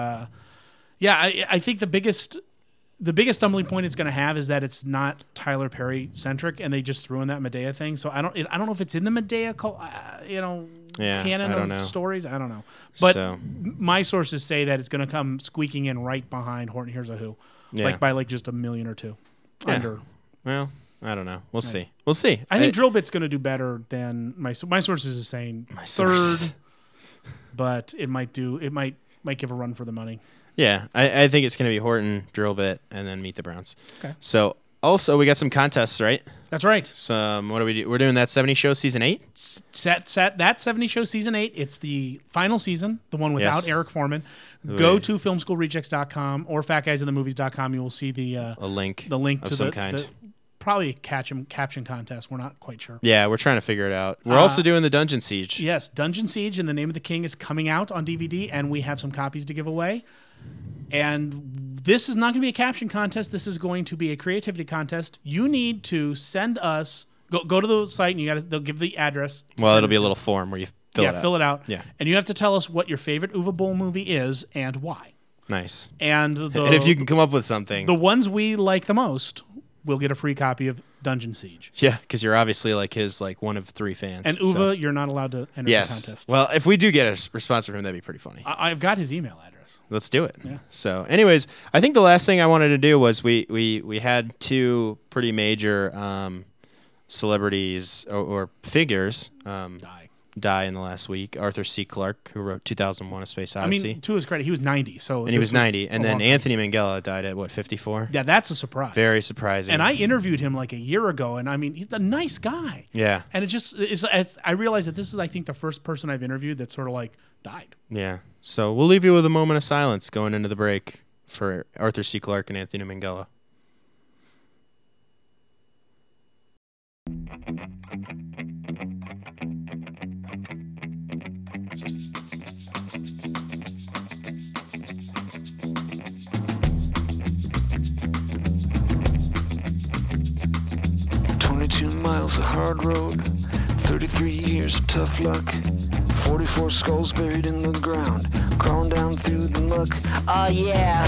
I think the biggest stumbling point it's going to have is that it's not Tyler Perry centric, and they just threw in that Medea thing. So I don't know if it's in the Medea canon I don't of know. stories. I don't know, but So- my sources say that it's going to come squeaking in right behind Horton Hears a Who, Yeah. by just $1 million or $2 million under. Well, I don't know. We'll see. We'll see. I think Drill Bit's going to do better than my sources is saying sources. third, but it might give a run for the money. Yeah, I think it's going to be Horton, Drill Bit, and then Meet the Browns. Okay. So also we got some contests, right? That's right. What do we do? We're doing that 70 Show season 8. That 70 Show season 8. It's the final season, the one without Yes. Eric Foreman. Ooh. Go to filmschoolrejects.com or fatguysinthemovies.com. You will see the link to of some the kind. probably a caption contest. We're not quite sure. Yeah, we're trying to figure it out. We're also doing the Dungeon Siege. Yes, Dungeon Siege and the Name of the King is coming out on DVD, and we have some copies to give away. And this is not going to be a caption contest. This is going to be a creativity contest. You need to send us go to the site, and they'll give the address. Well, it'll be a little form where you fill it out. Yeah, and you have to tell us what your favorite Uwe Boll movie is and why. Nice. And if you can come up with something, the ones we like the most will get a free copy of Dungeon Siege. yeah, because you're obviously his one of 3 fans. And Uwe, you're not allowed to enter the contest. Well, if we do get a response from him, that'd be pretty funny. I've got his email address. Let's do it. Yeah. So, anyways, I think the last thing I wanted to do was we had 2 pretty major celebrities or figures die in the last week. Arthur C. Clarke, who wrote 2001: A Space Odyssey. I mean, to his credit, he was 90. So and he was 90. And then Anthony Minghella died at 54? Yeah, that's a surprise. Very surprising. And I interviewed him like a year ago, and I mean, he's a nice guy. Yeah. And I realized that this is, I think, the first person I've interviewed that sort of died. Yeah. So we'll leave you with a moment of silence going into the break for Arthur C. Clarke and Anthony Minghella. Miles of hard road, 33 years of tough luck, 44 skulls buried in the ground, crawling down through the muck. Oh yeah.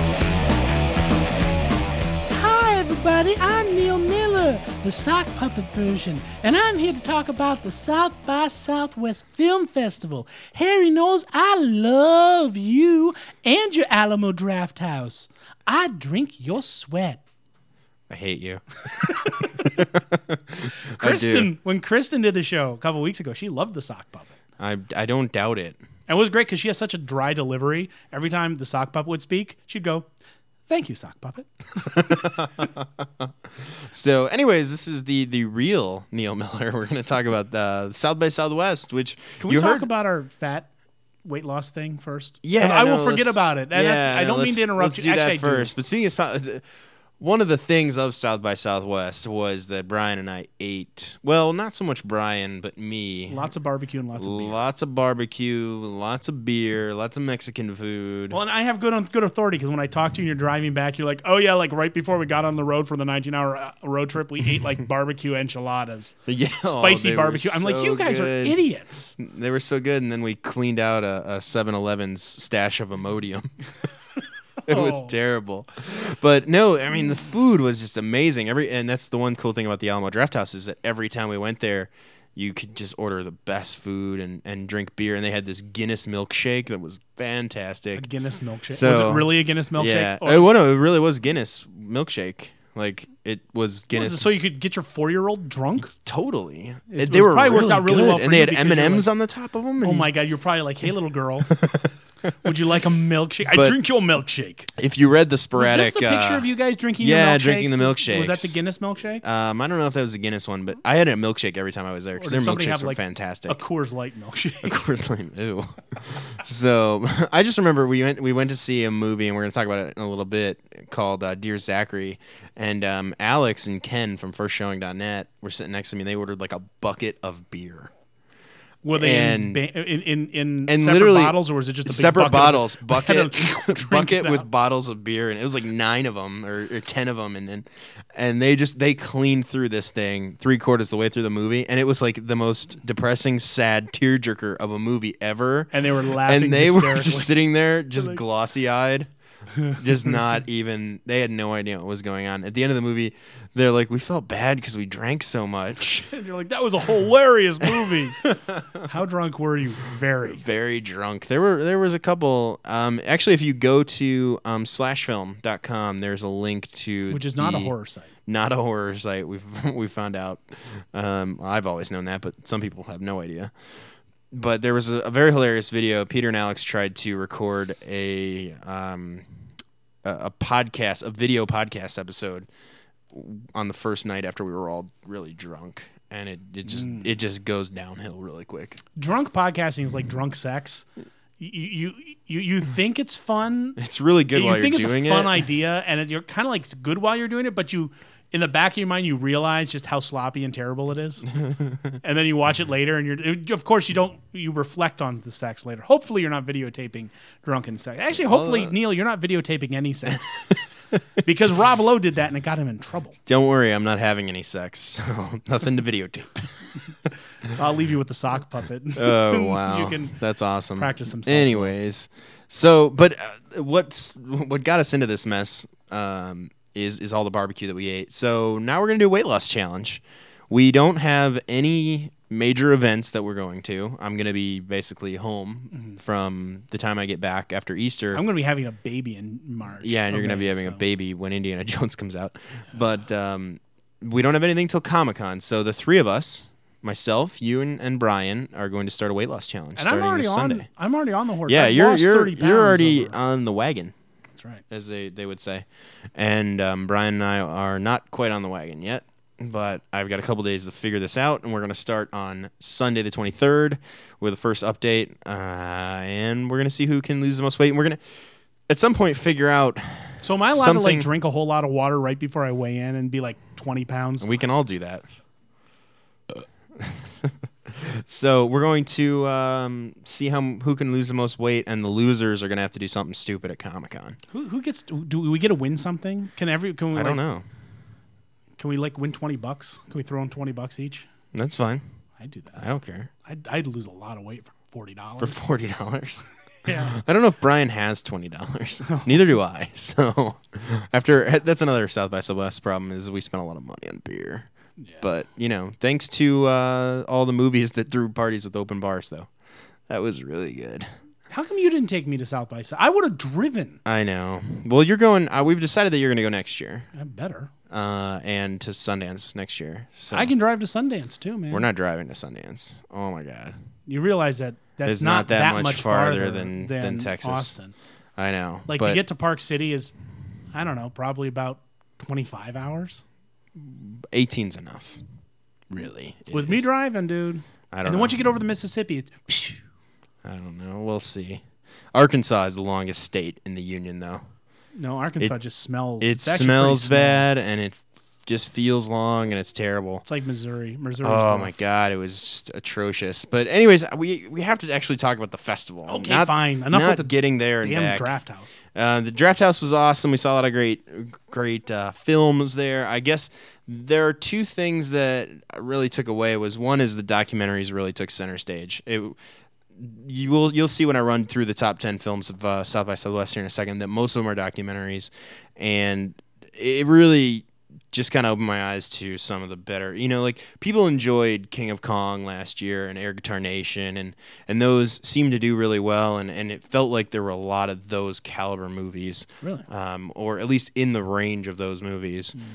Hi everybody, I'm Neil Miller, the sock puppet version, and I'm here to talk about the South by Southwest Film Festival. Harry knows I love you and your Alamo Draft House. I drink your sweat. I hate you. When Kristen did the show a couple weeks ago, she loved the sock puppet. I don't doubt it. And it was great because she has such a dry delivery. Every time the sock puppet would speak, she'd go, "Thank you, sock puppet." So, anyways, this is the real Neil Miller. We're going to talk about the South by Southwest, which Can we talk about our fat weight loss thing first? Yeah, I will forget about it. I don't mean to interrupt let's you. do that Actually, first. But speaking of one of the things of South by Southwest was that Brian and I ate, well, not so much Brian, but me. Lots of barbecue and lots of beer. Lots of barbecue, lots of beer, lots of Mexican food. Well, and I have good authority because when I talk to you and you're driving back, you're like, "Oh yeah, right before we got on the road for the 19-hour road trip, we ate barbecue enchiladas, Yeah, spicy they were barbecue." I'm like, so "You guys are good. idiots." They were so good, and then we cleaned out a 7-Eleven's stash of Imodium. It was terrible. But no, I mean, the food was just amazing. And that's the one cool thing about the Alamo Draft House is that every time we went there, you could just order the best food and drink beer. And they had this Guinness milkshake that was fantastic. A Guinness milkshake. So, was it really a Guinness milkshake? Yeah. It really was Guinness milkshake. Like, it was Guinness. So you could get your 4-year-old drunk? Totally. It They were probably really worked out really good. well for and they you had because you're M&Ms like, on the top of them. Oh my God, you're probably like, "Hey, little girl." Would you like a milkshake? I But drink your milkshake. If you read the sporadic, Was this the picture of you guys drinking your milkshakes? Yeah, drinking the milkshakes. Was that the Guinness milkshake? I don't know if that was a Guinness one, but I had a milkshake every time I was there because Or their did somebody milkshakes have, were like, fantastic. A Coors Light milkshake. A Coors Light, ew. So I just remember we went to see a movie, and we're going to talk about it in a little bit, called Dear Zachary, and Alex and Ken from FirstShowing.net were sitting next to me, and they ordered like a bucket of beer. Were they and in and separate literally bottles, or was it just a big separate bucket bottles? Bucket with bottles of beer, and it was like 9 of them or 10 of them, and they cleaned through this thing 3/4 the way through the movie, and it was like the most depressing, sad tearjerker of a movie ever. And they were laughing, and they were hysterically. just sitting there, just glossy eyed. Just not even, they had no idea what was going on. At the end of the movie, they're like, we felt bad because we drank so much. And you're like, that was a hilarious movie. How drunk were you? Very drunk. There was a couple. Actually, if you go to slashfilm.com, there's a link to, which is not a horror site. Not a horror site. We found out. I've always known that, but some people have no idea. But there was a very hilarious video. Peter and Alex tried to record a podcast, a video podcast episode on the first night after we were all really drunk, and it just goes downhill really quick. Drunk podcasting is like drunk sex. You think it's fun. It's really good while you're doing it. You think it's a fun idea, and you're kind of like it's good while you're doing it, but in the back of your mind, you realize just how sloppy and terrible it is. And then you watch it later, and of course, you reflect on the sex later. Hopefully, you're not videotaping drunken sex. Actually, hopefully, Neil, you're not videotaping any sex. Because Rob Lowe did that, and it got him in trouble. Don't worry, I'm not having any sex, so nothing to videotape. I'll leave you with the sock puppet. Oh, wow. You can That's awesome. Practice some self-love. Anyways, so, but what got us into this mess is all the barbecue that we ate. So now we're going to do a weight loss challenge. We don't have any major events that we're going to. I'm going to be basically home from the time I get back after Easter. I'm going to be having a baby in March. Yeah, and you're going to be having a baby when Indiana Jones comes out. But we don't have anything till Comic-Con. So the three of us, myself, you, and Brian, are going to start a weight loss challenge and I'm already on the horse. Yeah, I've lost 30 pounds you're already on the wagon. That's right. As they would say. And Brian and I are not quite on the wagon yet. But I've got a couple days to figure this out, and we're going to start on Sunday the 23rd with the first update, and we're going to see who can lose the most weight, and we're going to, at some point, figure out. So am I allowed to like drink a whole lot of water right before I weigh in and be like 20 pounds? We can all do that. So we're going to see who can lose the most weight, and the losers are going to have to do something stupid at Comic-Con. Who gets? Do we get to win something? Can we? I don't know. Can we like win $20? Can we throw in $20 each? That's fine. I'd do that. I don't care. I'd lose a lot of weight for $40. For $40? Yeah. I don't know if Brian has $20. Neither do I. So that's another South by Southwest problem is we spent a lot of money on beer. Yeah. But, thanks to all the movies that threw parties with open bars, though. That was really good. How come you didn't take me to South by Southwest? I would have driven. I know. Well, you're going. We've decided that you're going to go next year. I better. And to Sundance next year. So I can drive to Sundance too, man. We're not driving to Sundance. Oh my God! You realize that's it's not that much farther than Texas. Austin. I know. Like to get to Park City is, I don't know, probably about 25 hours. 18's enough, really. With me driving, dude. I don't know. And then once you get over the Mississippi, it's. I don't know. We'll see. Arkansas is the longest state in the Union, though. No, Arkansas just smells. It smells bad, and it just feels long, and it's terrible. It's like Missouri. Oh my God, it was just atrocious. But anyways, we have to actually talk about the festival. Okay, fine. Enough with the getting there and damn back. Draft House. The Draft House was awesome. We saw a lot of great films there. I guess there are two things that I really took away. One is the documentaries really took center stage. You'll see when I run through the top 10 films of South by Southwest here in a second that most of them are documentaries, and it really just kind of opened my eyes to some of the better. Like people enjoyed King of Kong last year and Air Guitar Nation, and those seemed to do really well, and it felt like there were a lot of those caliber movies, really, or at least in the range of those movies.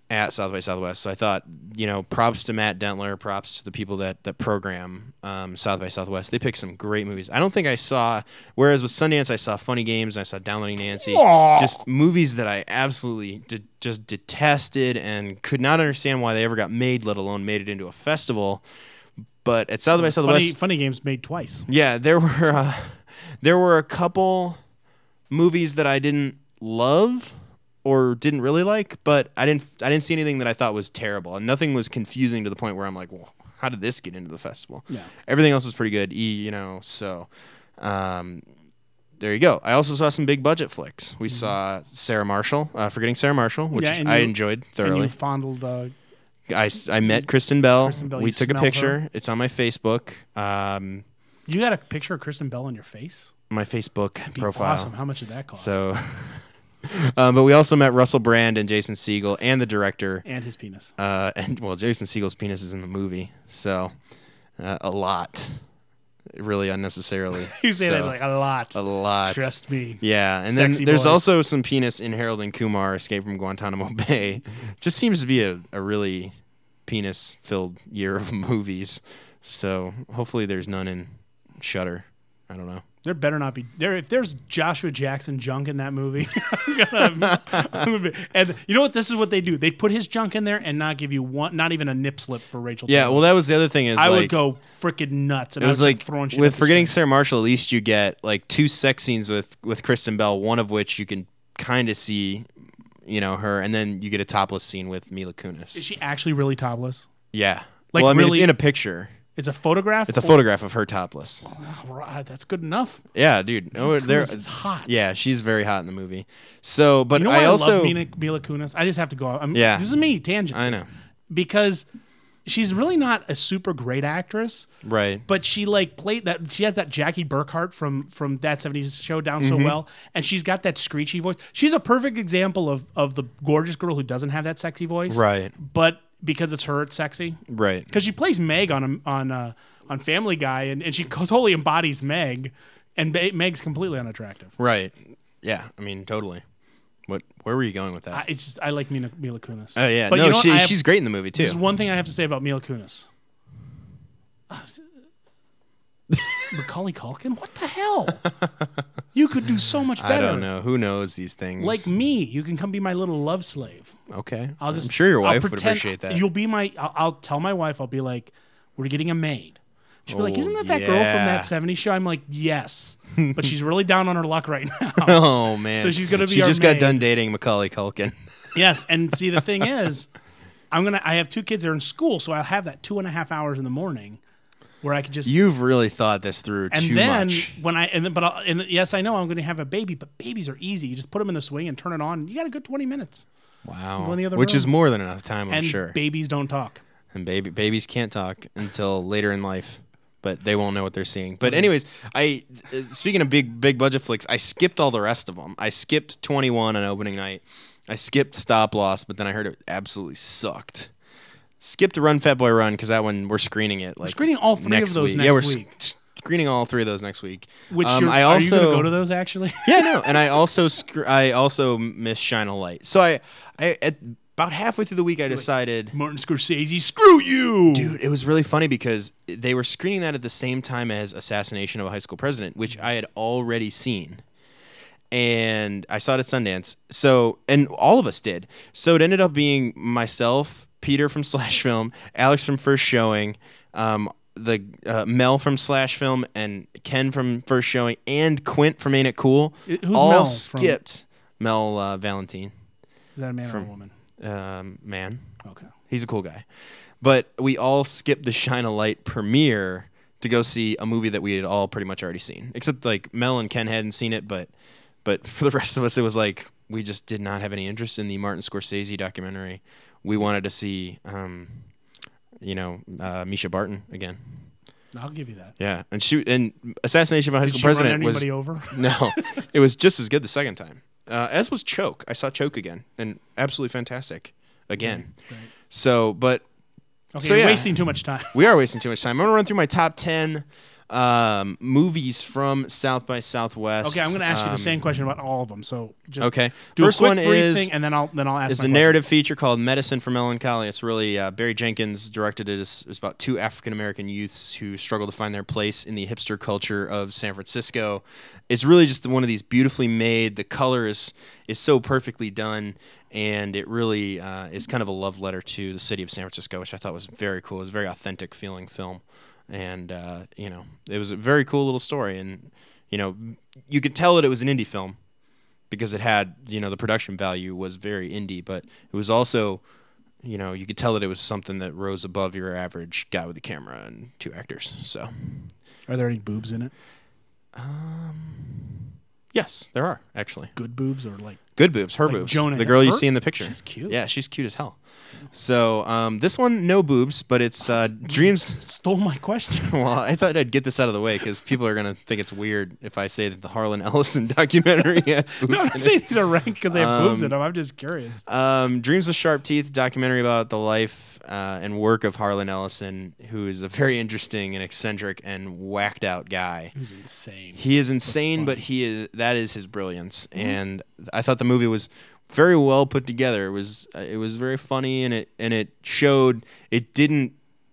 at South by Southwest. So I thought, props to Matt Dentler, props to the people that program South by Southwest. They picked some great movies. I don't think I saw, whereas with Sundance I saw Funny Games, and I saw Downloading Nancy, just movies that I absolutely just detested and could not understand why they ever got made, let alone made it into a festival. But at South by Southwest, Funny Games made twice. Yeah, there were a couple movies that I didn't love or didn't really like, but I didn't see anything that I thought was terrible, and nothing was confusing to the point where I'm like, well, how did this get into the festival? Yeah, everything else was pretty good. So there you go. I also saw some big budget flicks. We saw Sarah Marshall, Forgetting Sarah Marshall, which I enjoyed thoroughly. And you fondled. I met Kristen Bell. We took a picture. Her. It's on my Facebook. You got a picture of Kristen Bell on your face? My Facebook profile. Awesome. How much did that cost? So, but we also met Russell Brand and Jason Segel and the director and his penis. Jason Segel's penis is in the movie, so a lot, really unnecessarily. You say that like a lot. A lot. Trust me. Yeah, and Sexy then there's boys. Also some penis in Harold and Kumar: Escape from Guantanamo Bay. Just seems to be a really penis-filled year of movies. So hopefully there's none in Shudder. I don't know. There better not be. If there's Joshua Jackson junk in that movie, I'm gonna be, and you know what? This is what they do. They put his junk in there and not give you not even a nip slip for Rachel. Yeah, Taylor. well, that was the other thing. Is I like, would go freaking nuts. And it was I like throwing shit with at the Forgetting screen. Sarah Marshall. At least you get like 2 sex scenes with Kristen Bell. One of which you can kind of see, her, and then you get a topless scene with Mila Kunis. Is she actually really topless? Yeah. Like, well, I mean, really, it's in a picture. It's a photograph? It's a photograph of her topless. Oh, right, that's good enough. Yeah, dude. Kunis is hot. Yeah, she's very hot in the movie. So, but I also love Mila Kunis. I just have to go. Yeah. This is me, tangent. I know. Because she's really not a super great actress. Right. But she played that. She has that Jackie Burkhart from That 70s Show down so well, and she's got that screechy voice. She's a perfect example of the gorgeous girl who doesn't have that sexy voice. Right. But because it's her, it's sexy. Right. Because she plays Meg on Family Guy, and she totally embodies Meg, and Meg's completely unattractive. Right. Yeah. I mean, totally. Where were you going with that? I like Mila Kunis. Oh yeah, but no, you know she's great in the movie too. There's one thing I have to say about Mila Kunis. Macaulay Culkin? What the hell? You could do so much better. I don't know. Who knows these things? Like me, you can come be my little love slave. Okay. I'm sure your wife would appreciate that. You'll be I'll tell my wife. I'll be like, we're getting a maid. She'll be like, isn't that girl from That 70s Show? I'm like, yes. But she's really down on her luck right now. Oh, man. So she's going to be She our just maid. got done dating Macaulay Culkin. Yes. And see, the thing is, I have 2 kids that are in school, so I'll have that 2.5 hours in the morning where I could just. You've really thought this through too much. And yes, I know I'm going to have a baby, but babies are easy. You just put them in the swing and turn it on. You got a good 20 minutes. Wow. Go in the other Which room. is more than enough time, I'm and sure. Babies don't talk. And babies can't talk until later in life. But they won't know what they're seeing. But anyways, speaking of big budget flicks, I skipped all the rest of them. I skipped 21 on opening night. I skipped Stop Loss, but then I heard it absolutely sucked. Skipped Run Fat Boy Run because that one we're screening it. We're screening all 3 of those week. next week. Screening all 3 of those next week. Which are you going to go to those actually? Yeah, no. And I also missed Shine a Light. So I at about halfway through the week, I decided Martin Scorsese, screw you, dude. It was really funny because they were screening that at the same time as Assassination of a High School President, which I had already seen, and I saw it at Sundance. So, and all of us did. So it ended up being myself, Peter from Slash Film, Alex from First Showing, the Mel from Slash Film, and Ken from First Showing, and Quint from Ain't It Cool. Who's all Mel skipped. Mel Valentine. Is that a man or a woman? Man. Okay. He's a cool guy. But we all skipped the Shine a Light premiere to go see a movie that we had all pretty much already seen. Except like Mel and Ken hadn't seen it, but for the rest of us it was like we just did not have any interest in the Martin Scorsese documentary. We wanted to see Misha Barton again. I'll give you that. Yeah. And Assassination of a High School Did she President run was anybody over? No. It was just as good the second time. As was Choke. I saw Choke again, and absolutely fantastic again. Right. So, but okay, you're wasting too much time. We are wasting too much time. I'm gonna run through my top 10 movies from South by Southwest. Okay, I'm going to ask you the same question about all of them. So just okay. do First a quick one briefing, is and then I'll ask. It's my a narrative feature called Medicine for Melancholy. It's really Barry Jenkins directed it. It's about two African American youths who struggle to find their place in the hipster culture of San Francisco. It's really just one of these beautifully made. The color is so perfectly done, and it really is kind of a love letter to the city of San Francisco, which I thought was very cool. It was a very authentic feeling film. And, it was a very cool little story. And, you could tell that it was an indie film because it had, the production value was very indie, but it was also, you could tell that it was something that rose above your average guy with a camera and two actors. So, Are there any boobs in it? Yes, there are, actually. Good boobs or like... Good boobs, her like boobs. Jonah the girl you her? see in the picture. She's cute. Yeah, she's cute as hell. So this one, no boobs, but it's Dreams. Stole my question. Well, I thought I'd get this out of the way because people are going to think it's weird if I say that the Harlan Ellison documentary had boobs No, I'm in not saying it. these are ranked because they have boobs in them. I'm just curious. Dreams with Sharp Teeth, documentary about the life and work of Harlan Ellison, who is a very interesting and eccentric and whacked out guy. He's insane. He is insane, but that is his brilliance. And I thought the movie was very well put together. It was very funny, and it showed it didn't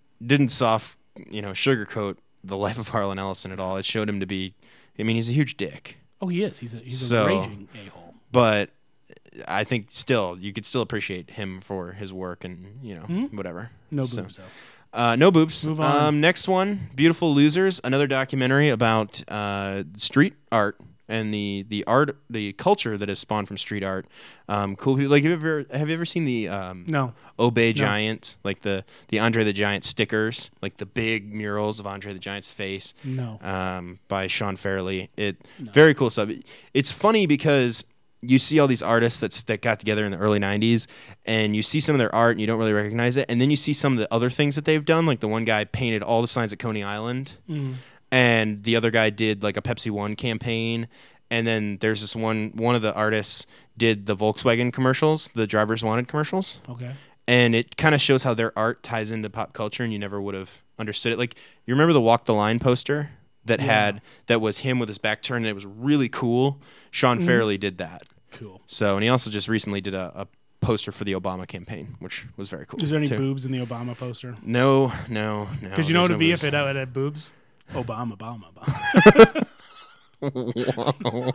sugarcoat the life of Harlan Ellison at all. It showed him to be, he's a huge dick. Oh, he is. He's a raging a-hole. But I think you could still appreciate him for his work and whatever. No boobs though. No boobs. Move on. Next one, Beautiful Losers, another documentary about street art and the art, the culture that has spawned from street art. Cool people. Like, have you ever seen the No. Obey Giant, like the Andre the Giant stickers, like the big murals of Andre the Giant's face? No. By Sean Fairley. Very cool stuff. It's funny because you see all these artists that got together in the early 90s, and you see some of their art and you don't really recognize it, and then you see some of the other things that they've done. Like the one guy painted all the signs at Coney Island, and the other guy did like a Pepsi One campaign, and then there's this one of the artists did the Volkswagen commercials, the Drivers Wanted commercials. Okay. And it kind of shows how their art ties into pop culture, and you never would have understood it. Like, you remember the Walk the Line poster that was him with his back turned, and it was really cool? Sean Fairley did that. Cool. So, and he also just recently did a poster for the Obama campaign, which was very cool. Is there any too. boobs in the Obama poster? No. Because you know what it'd be boobs. if it had boobs? Obama. Wow.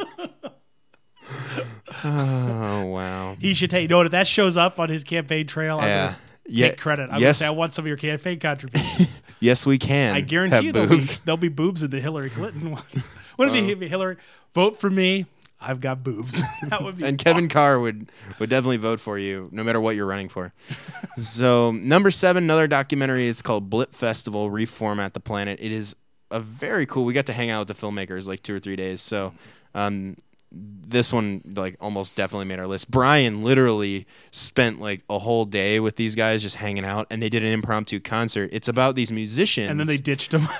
Oh, wow. He should take note. If that shows up on his campaign trail, I'm going to take credit. I'm going to say, I want some of your campaign contributions. Yes, we can. I guarantee you boobs. there'll be boobs in the Hillary Clinton one. What if he Hillary, vote for me, I've got boobs. That would be And Kevin Carr would definitely vote for you, no matter what you're running for. So, number 7, another documentary. It's called Blip Festival: Reformat the Planet. It is a very cool. We got to hang out with the filmmakers like 2 or 3 days. So, this one like almost definitely made our list. Brian literally spent like a whole day with these guys just hanging out, and they did an impromptu concert. It's about these musicians, and then they ditched him.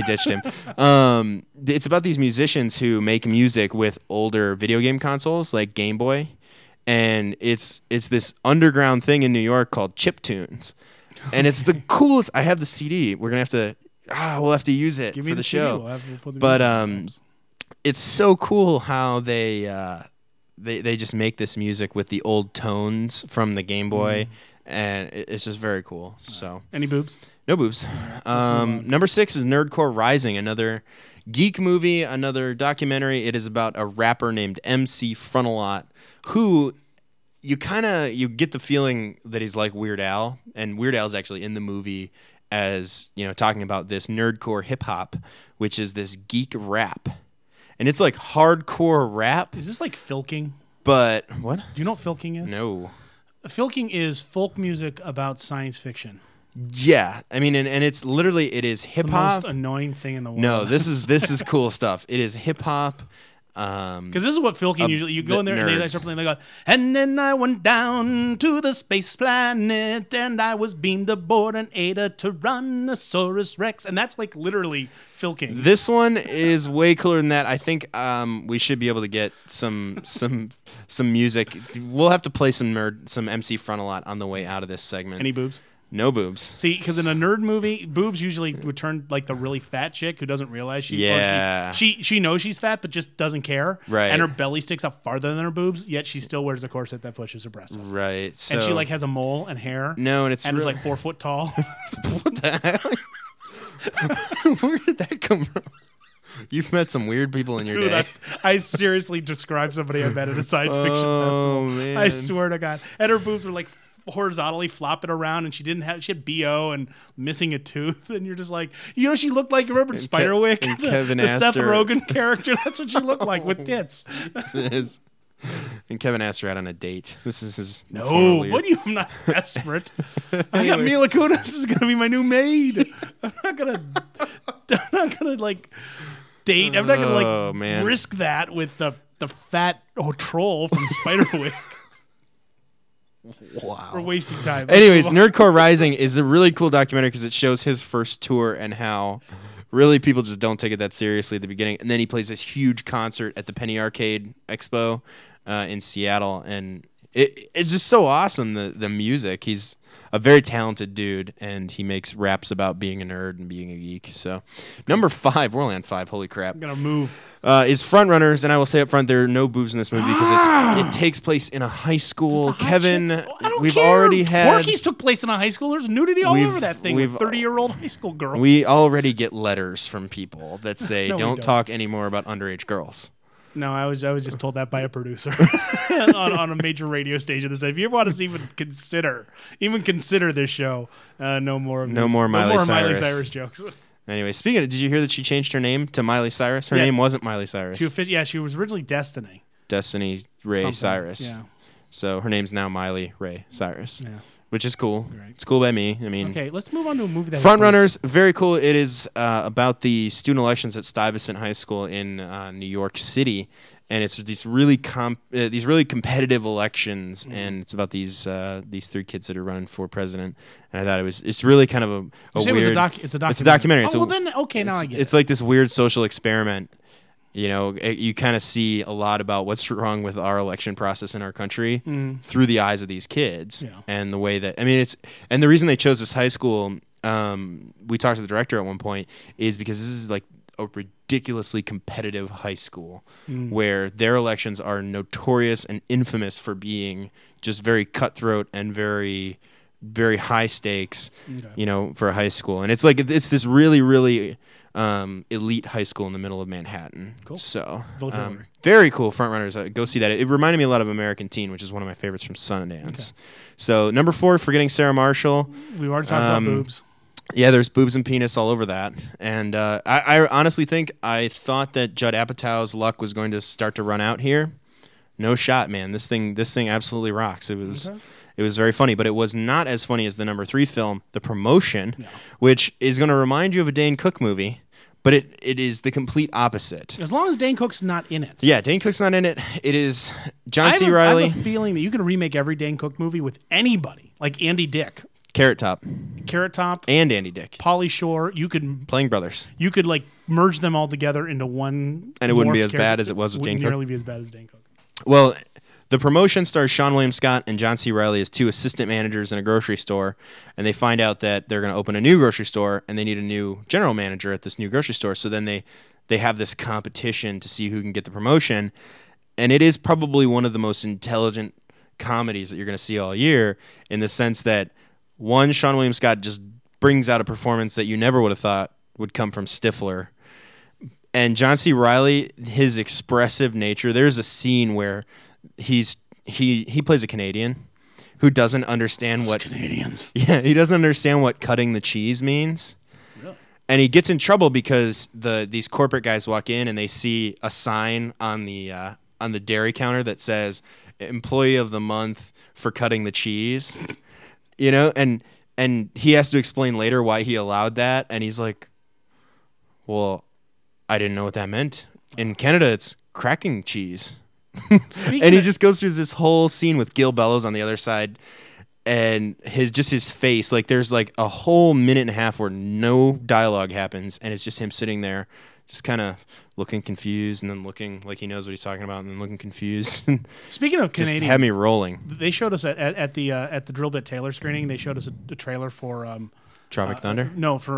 It's about these musicians who make music with older video game consoles like Game Boy, and it's this underground thing in New York called chiptunes, and it's the coolest. I have the CD. We're gonna have to. We'll have to use it for the show. We'll put the but it's so cool how they just make this music with the old tones from the Game Boy, and it's just very cool. So, any boobs? No boobs. Number 6 is Nerdcore Rising, another geek movie, another documentary. It is about a rapper named MC Frontalot, who you get the feeling that he's like Weird Al, and Weird Al's actually in the movie as talking about this nerdcore hip hop, which is this geek rap. And it's like hardcore rap. Is this like filking? But what? Do you know what filking is? No. Filking is folk music about science fiction. Yeah, I mean, and it's literally it is hip hop. The most annoying thing in the world. No, this is cool stuff. It is hip hop. Because this is what filking usually. You go in there and they start playing. They go, and then I went down to the space planet, and I was beamed aboard an Ada Tyrannosaurus Rex, and that's like literally filking. This one is way cooler than that. I think we should be able to get some music. We'll have to play some MC Frontalot on the way out of this segment. Any boobs? No boobs. See, because in a nerd movie, boobs usually would turn like the really fat chick who doesn't realize she knows she's fat but just doesn't care. Right. And her belly sticks out farther than her boobs, yet she still wears a corset that pushes her breasts up. Right. So, and she like has a mole and hair. No, and it's is really- like 4 foot tall. What the hell? Where did that come from? You've met some weird people in your Dude, day. I seriously described somebody I met at a science fiction festival. Man. I swear to God. And her boobs were like horizontally flopping around, and she had BO and missing a tooth, and you're just like, she looked like, remember in Spiderwick, and the Kevin Seth Astor. Rogen character? That's what she looked like with tits. And Kevin asked her out on a date. This is his. No, I'm not desperate. I got Mila Kunis. This is gonna be my new maid. I'm not gonna like date. I'm not gonna like risk that with the fat troll from Spiderwick. Wow. We're wasting time. Anyways, Nerdcore Rising is a really cool documentary because it shows his first tour and how really people just don't take it that seriously at the beginning. And then he plays this huge concert at the Penny Arcade Expo in Seattle. And it's just so awesome, the music. He's a very talented dude, and he makes raps about being a nerd and being a geek. So, number 5, we're only on 5, holy crap. I'm going to move. Is Frontrunners, and I will say up front, there are no boobs in this movie because it takes place in a high school. Kevin, we've already had... Porky's took place in a high school. There's nudity all over that thing with 30-year-old high school girls. We already get letters from people that say, No, we don't don't. talk anymore about underage girls. No, I was just told that by a producer on a major radio station that said, if you ever want us to even consider this show, no more Miley Cyrus jokes. Anyway, speaking of, did you hear that she changed her name to Miley Cyrus? Her name wasn't Miley Cyrus. She was originally Destiny. Destiny Ray Something. Cyrus. Yeah. So her name's now Miley Ray Cyrus. Yeah. Which is cool. Right. It's cool by me. I mean, okay, let's move on to a movie that Frontrunners, very cool. It is about the student elections at Stuyvesant High School in New York City, and it's these really competitive elections, and it's about these 3 kids that are running for president. And I thought it's really kind of a weird. It's a documentary. It's a documentary. Oh, well then, okay, now I get it. It's like this weird social experiment. You kind of see a lot about what's wrong with our election process in our country through the eyes of these kids, and the way that and the reason they chose this high school. We talked to the director at one point is because this is like a ridiculously competitive high school where their elections are notorious and infamous for being just very cutthroat and very, very high stakes. For a high school, and it's this really, really. Elite high school in the middle of Manhattan. Cool. So, very cool. Frontrunners. Go see that. It reminded me a lot of American Teen, which is one of my favorites from Sundance. Okay. So, number 4, Forgetting Sarah Marshall. We've already talked about boobs. Yeah, there's boobs and penis all over that. And I honestly I thought that Judd Apatow's luck was going to start to run out here. No shot, man. This thing absolutely rocks. It was... Okay. It was very funny, but it was not as funny as the number 3 film, The Promotion, which is going to remind you of a Dane Cook movie, but it is the complete opposite. As long as Dane Cook's not in it. Yeah, Dane Cook's not in it. It is John C. Reilly. I have a feeling that you can remake every Dane Cook movie with anybody, like Andy Dick. Carrot Top. And Andy Dick. Pauly Shore. You could... Playing brothers. You could merge them all together into one... And it wouldn't be as bad as it was with Dane Cook? It wouldn't nearly be as bad as Dane Cook. Well... The Promotion stars Sean William Scott and John C. Reilly as 2 assistant managers in a grocery store, and they find out that they're going to open a new grocery store, and they need a new general manager at this new grocery store. So then they have this competition to see who can get the promotion, and it is probably one of the most intelligent comedies that you're going to see all year, in the sense that, one, Sean William Scott just brings out a performance that you never would have thought would come from Stifler. And John C. Reilly, his expressive nature, there's a scene where he plays a Canadian who doesn't understand what Canadians. Yeah, he doesn't understand what cutting the cheese means. Really? And he gets in trouble because these corporate guys walk in and they see a sign on the dairy counter that says "Employee of the Month for cutting the cheese." And he has to explain later why he allowed that, and he's like, "Well, I didn't know what that meant. In Canada, it's cracking cheese." And he just goes through this whole scene with Gil Bellows on the other side, and his face, there's a whole minute and a half where no dialogue happens, and it's just him sitting there just kind of looking confused and then looking like he knows what he's talking about and then looking confused. Speaking of just Canadians, had me rolling. They showed us at the Drill Bit Taylor screening. They showed us a trailer for Tropic Thunder. No, for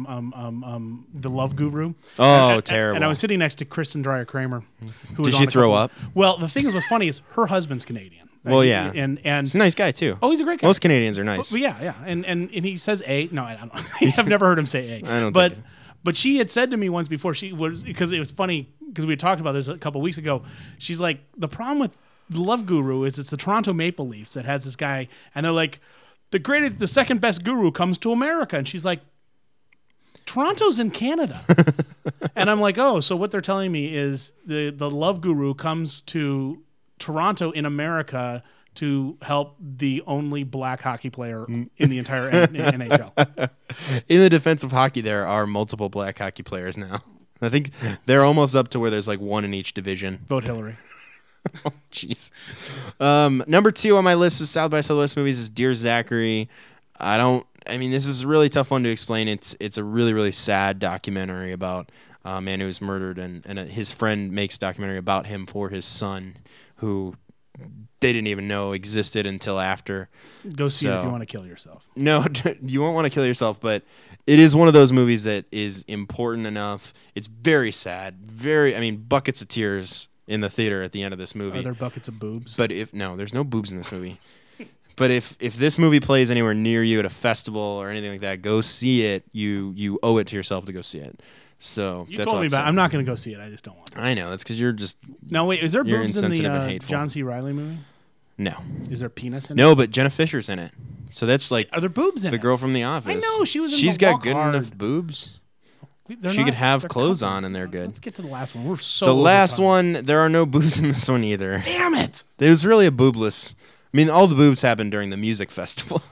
The Love Guru. Oh, terrible! And I was sitting next to Kristen Dreyer Kramer. Who Did she throw up? Well, the thing is, what's funny is her husband's Canadian. Well, yeah, and he's a nice guy too. Oh, he's a great guy. Most Canadians are nice. But yeah, and he says A. No, I don't know. I've never heard him say A. I don't. But she had said to me once before, she was, because it was funny because we had talked about this a couple weeks ago. She's like, the problem with The Love Guru is it's the Toronto Maple Leafs that has this guy, and they're like, the second best guru comes to America, and she's like, Toronto's in Canada. And I'm like, oh, so what they're telling me is the Love Guru comes to Toronto in America to help the only black hockey player in the entire NHL. In the defense of hockey, there are multiple black hockey players now. I think they're almost up to where there's like one in each division. Vote Hillary. Oh, jeez. Number 2 on my list of South by Southwest movies is Dear Zachary. This is a really tough one to explain. It's a really, really sad documentary about a man who was murdered, and his friend makes a documentary about him for his son, who they didn't even know existed until after. Go see it if you want to kill yourself. No, you won't want to kill yourself, but it is one of those movies that is important enough. It's very sad. Buckets of tears in the theater at the end of this movie. Are there buckets of boobs? But there's no boobs in this movie. But if this movie plays anywhere near you at a festival or anything like that, go see it. You owe it to yourself to go see it. So you told me about it. I'm not going to go see it. I just don't want to. I know. That's because you're just. No, wait. Is there boobs in the John C. Reilly movie? No. Is there penis in it? No, but Jenna Fisher's in it. So that's like. Are there boobs in it? The girl from The Office. I know. She was in She's the got Walk good Hard. enough boobs. She could have clothes on and they're good. Let's get to the last one. We're so. The last one, there are no boobs in this one either. Damn it! It was really a boobless. All the boobs happened during the music festival.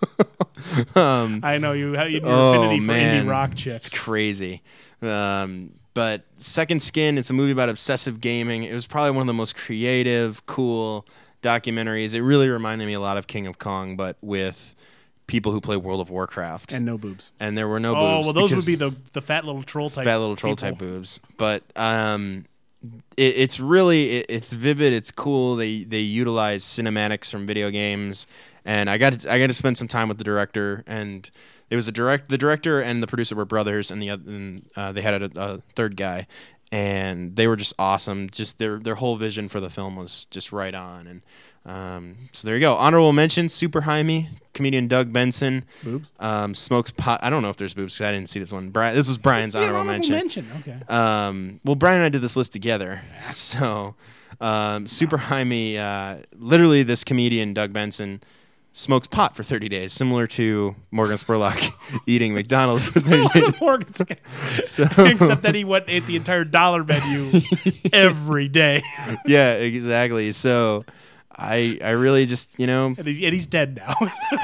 I know you had your affinity for indie rock chicks. It's crazy. But Second Skin, it's a movie about obsessive gaming. It was probably one of the most creative, cool documentaries. It really reminded me a lot of King of Kong, but with people who play World of Warcraft. And no boobs. And there were no boobs. Oh, well, those would be the fat little troll type. Fat little troll type boobs. But it's vivid. It's cool. They utilize cinematics from video games, and I got to spend some time with the director. And it was the director and the producer were brothers, and they had a third guy, and they were just awesome. Just their whole vision for the film was just right on. And so there you go. Honorable mention: Super Jaime, comedian Doug Benson. Boobs. Smokes pot. I don't know if there's boobs because I didn't see this one. This was Brian's honorable mention. Okay. Well, Brian and I did this list together. So, Super Jaime, literally this comedian, Doug Benson, smokes pot for 30 days, similar to Morgan Spurlock eating McDonald's for 30 days. Except that he went ate the entire dollar menu every day. Yeah, exactly. So, I really just, And he's dead now.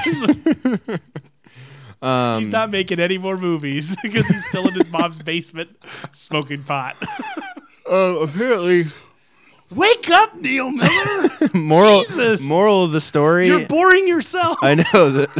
He's not making any more movies because he's still in his mom's basement smoking pot. Apparently. Wake up, Neil Miller. Jesus. Moral of the story. You're boring yourself. I know that.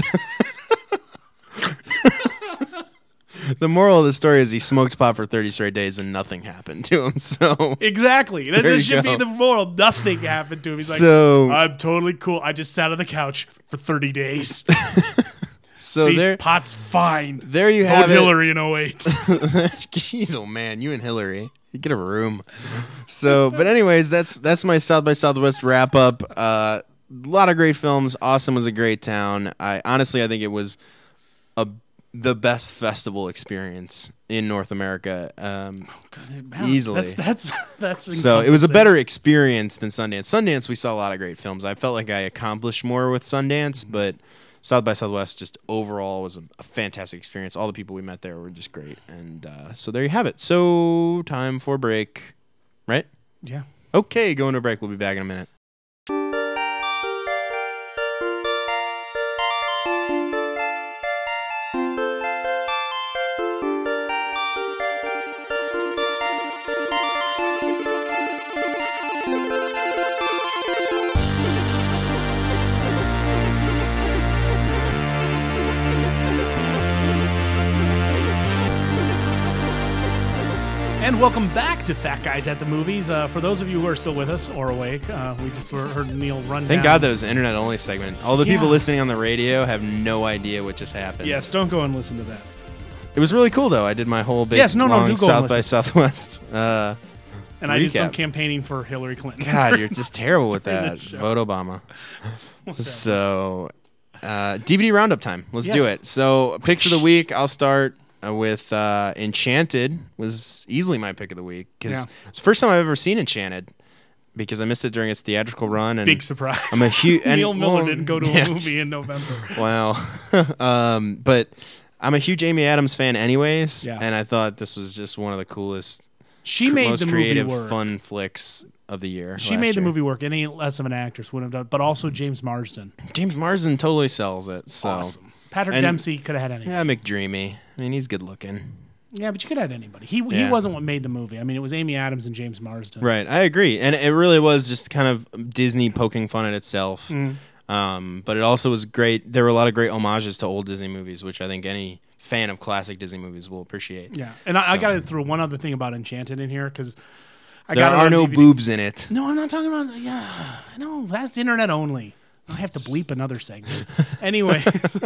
The moral of the story is he smoked pot for 30 straight days and nothing happened to him. So exactly. That should be the moral. Nothing happened to him. He's like, I'm totally cool. I just sat on the couch for 30 days. So pot's fine. There you Vote have Hillary in 08. Jeez, oh man, you and Hillary. You get a room. So, but anyways, that's my South by Southwest wrap up. A lot of great films. Austin was a great town. I think it was the best festival experience in North America, easily. That's so it was a better experience than Sundance. Sundance, we saw a lot of great films. I felt like I accomplished more with Sundance, but South by Southwest just overall was a fantastic experience. All the people we met there were just great. And so there you have it. So time for break, right? Yeah. Okay, going to a break. We'll be back in a minute. And welcome back to Fat Guys at the Movies. For those of you who are still with us or awake, we just heard Neil run Thank down. God that was an internet-only segment. All the people listening on the radio have no idea what just happened. Yes, don't go and listen to that. It was really cool, though. I did my whole big do go long and South by listen. Southwest And I did some recap. campaigning for Hillary Clinton. God, you're just terrible with During that. the show. Vote Obama. So, DVD roundup time. Let's do Yes. it. So, picks of the week. I'll start with Enchanted. Was easily my pick of the week because it's the first time I've ever seen Enchanted because I missed it during its theatrical run. And Big surprise. I'm a huge Neil Miller didn't go to a movie in November. Wow. But I'm a huge Amy Adams fan, anyways. Yeah. And I thought this was just one of the coolest. She made most the movie creative, work. fun flicks of the year. She last made the year. movie work. Any less of an actress wouldn't have done. But also James Marsden. James Marsden totally sells it. So. Awesome. Patrick And- Dempsey could have had anything. Yeah, McDreamy. I mean, he's good looking. Yeah, but you could have had anybody. He Yeah. wasn't what made the movie. I mean, it was Amy Adams and James Marsden. Right, I agree. And it really was just kind of Disney poking fun at itself. Mm. But it also was great. There were a lot of great homages to old Disney movies, which I think any fan of classic Disney movies will appreciate. Yeah, and I So- got to throw one other thing about Enchanted in here because I There got it are on no DVD. boobs in it. No, I'm not talking about. Yeah, no, that's internet only. I have to bleep another segment. Anyway,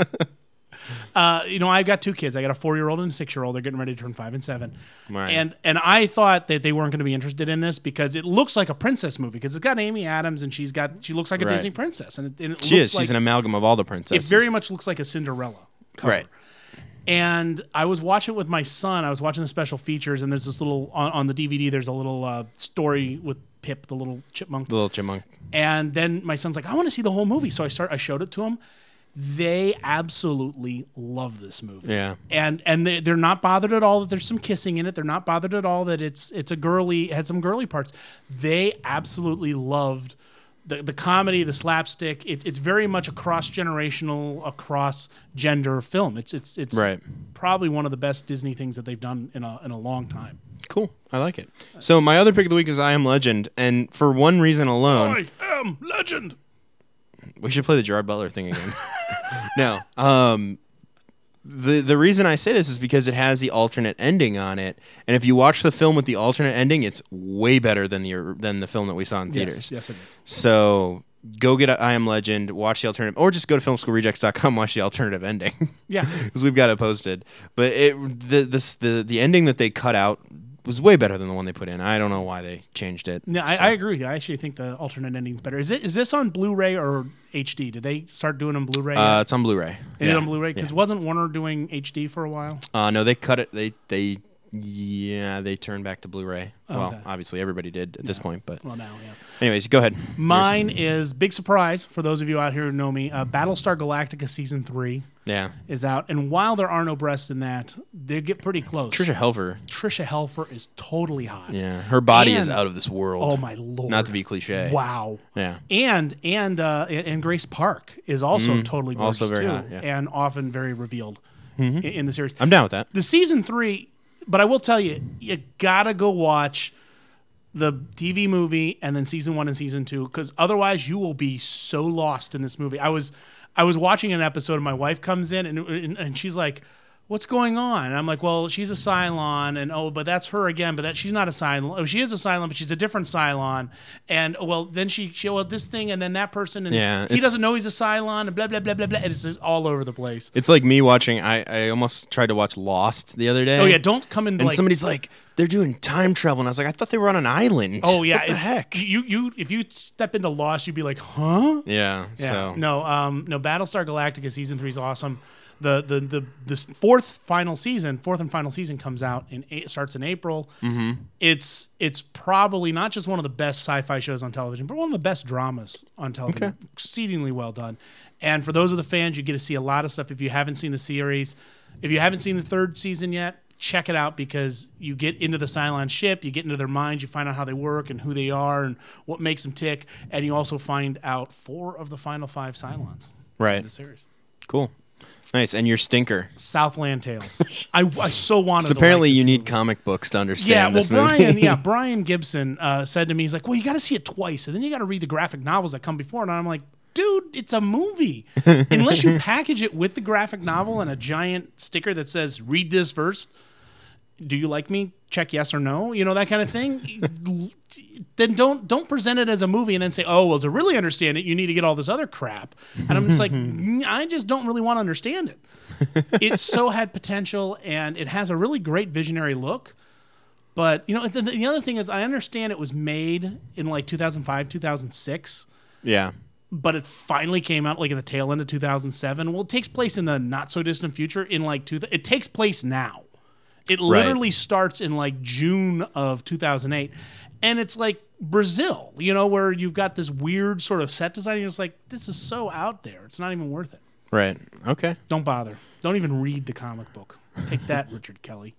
I've got two kids. I got a 4-year-old and a 6-year-old. They're getting ready to turn 5 and 7. Right. And I thought that they weren't going to be interested in this because it looks like a princess movie because it's got Amy Adams and she looks like a Right. Disney princess and it She looks is. like, She's an amalgam of all the princesses. It very much looks like a Cinderella cover. Right. And I was watching it with my son. I was watching the special features, and there's this little on the DVD. There's a little story with Pip, the little chipmunk. The little chipmunk. And then my son's like, "I want to see the whole movie." So I showed it to him. They absolutely love this movie. Yeah. And they're not bothered at all that there's some kissing in it. They're not bothered at all that it had some girly parts. They absolutely loved the comedy, the slapstick. It's very much a cross-generational, cross-gender film. It's Right. probably one of the best Disney things that they've done in a long time. Cool. I like it. So my other pick of the week is I Am Legend. And for one reason alone. I am legend. We should play the Gerard Butler thing again. No. The reason I say this is because it has the alternate ending on it, and if you watch the film with the alternate ending, it's way better than the film that we saw in theaters. Yes, it is. So go get I Am Legend, watch the alternative, or just go to filmschoolrejects.com, watch the alternative ending. Yeah, because we've got it posted. But the ending that they cut out was way better than the one they put in. I don't know why they changed it. No, I agree with you. I actually think the alternate ending's better. Is this on Blu-ray or HD? Did they start doing on Blu-ray? It's on Blu-ray. Is it on Blu-ray? Because wasn't Warner doing HD for a while? No, they cut it. They turned back to Blu-ray. Okay. Well, obviously everybody did at this point, but Well, now, yeah. Anyways, go ahead. Mine is big surprise for those of you out here who know me. Battlestar Galactica season 3 is out, and while there are no breasts in that, they get pretty close. Trisha Helfer is totally hot. Yeah, her body is And- out of this world. Oh my lord! Not to be cliche. Wow. Yeah. And Grace Park is also totally gorgeous also very too, hot, yeah. and often very revealed in the series. I'm down with that. The season 3, but I will tell you, you gotta go watch the TV movie and then season 1 and season 2, because otherwise you will be so lost in this movie. I was watching an episode and my wife comes in and she's like, "What's going on?" And I'm like, "Well, she's a Cylon, and but that's her again, but she's not a Cylon. Oh, she is a Cylon, but she's a different Cylon. And then she this thing, and then that person, and he doesn't know he's a Cylon, and blah blah blah blah blah. And it's just all over the place. It's like me watching. I almost tried to watch Lost the other day. Oh yeah, don't come into and somebody's like, they're doing time travel, and I was like, I thought they were on an island. Oh yeah, what the heck? You if you step into Lost, you'd be like, huh? Yeah. So No, Battlestar Galactica season 3 is awesome. The fourth and final season comes out starts in April. Mm-hmm. It's probably not just one of the best sci-fi shows on television, but one of the best dramas on television. Okay. Exceedingly well done. And for those of the fans, you get to see a lot of stuff. If you haven't seen the series, if you haven't seen the 3rd season yet, check it out, because you get into the Cylon ship, you get into their minds, you find out how they work and who they are and what makes them tick, and you also find out 4 of the final 5 Cylons in the series. Cool. Nice. And your stinker. Southland Tales. I so wanted So to apparently like this you need movie. comic books to understand this Brian, movie. Brian Gibson said to me, he's like, "Well, you got to see it twice, and then you got to read the graphic novels that come before." And I'm like, dude, it's a movie. Unless you package it with the graphic novel and a giant sticker that says, "Read this first," do you like me? Check yes or no, that kind of thing. Then don't present it as a movie and then say, oh, well, to really understand it, you need to get all this other crap. And I'm just like, I just don't really want to understand it. It so had potential, and it has a really great visionary look. But, the other thing is, I understand it was made in like 2005, 2006. Yeah. But it finally came out like at the tail end of 2007. Well, it takes place in the not so distant future in like it takes place now. It literally starts in like June of 2008. And it's like Brazil, where you've got this weird sort of set design. You're just like, this is so out there. It's not even worth it. Right. Okay. Don't bother. Don't even read the comic book. Take that, Richard Kelly.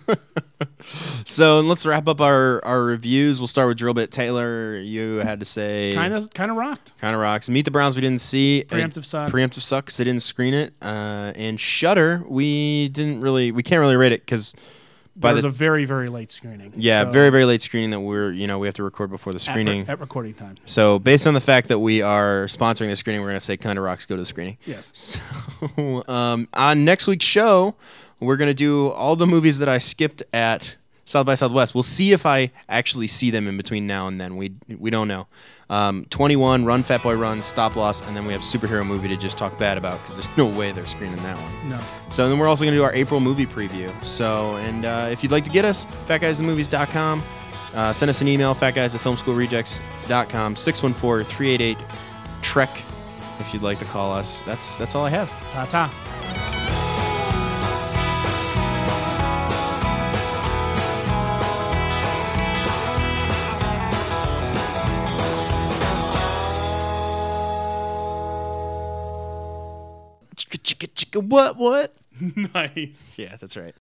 So let's wrap up our reviews. We'll start with Drill Bit. Taylor, you had to say kind of rocked. Kind of rocks. Meet the Browns we didn't see. Preemptive suck. Preemptive suck because they didn't screen it. And Shudder, we can't really rate it because there's a very, very late screening. Yeah, very, very late screening that we have to record before the screening. At recording time. So based on the fact that we are sponsoring the screening, we're going to say Kinda Rocks, go to the screening. Yes. So on next week's show, we're going to do all the movies that I skipped at South by Southwest. We'll see if I actually see them in between now and then. We don't know. 21, Run, Fat Boy Run, Stop Loss, and then we have Superhero Movie to just talk bad about because there's no way they're screening that one. No. So then we're also going to do our April movie preview. So, and if you'd like to get us, fatguysthemovies.com. Send us an email, fatguys@filmschoolrejects.com, 614-388-TREK if you'd like to call us. That's all I have. Ta-ta. What? Nice. Yeah, that's right.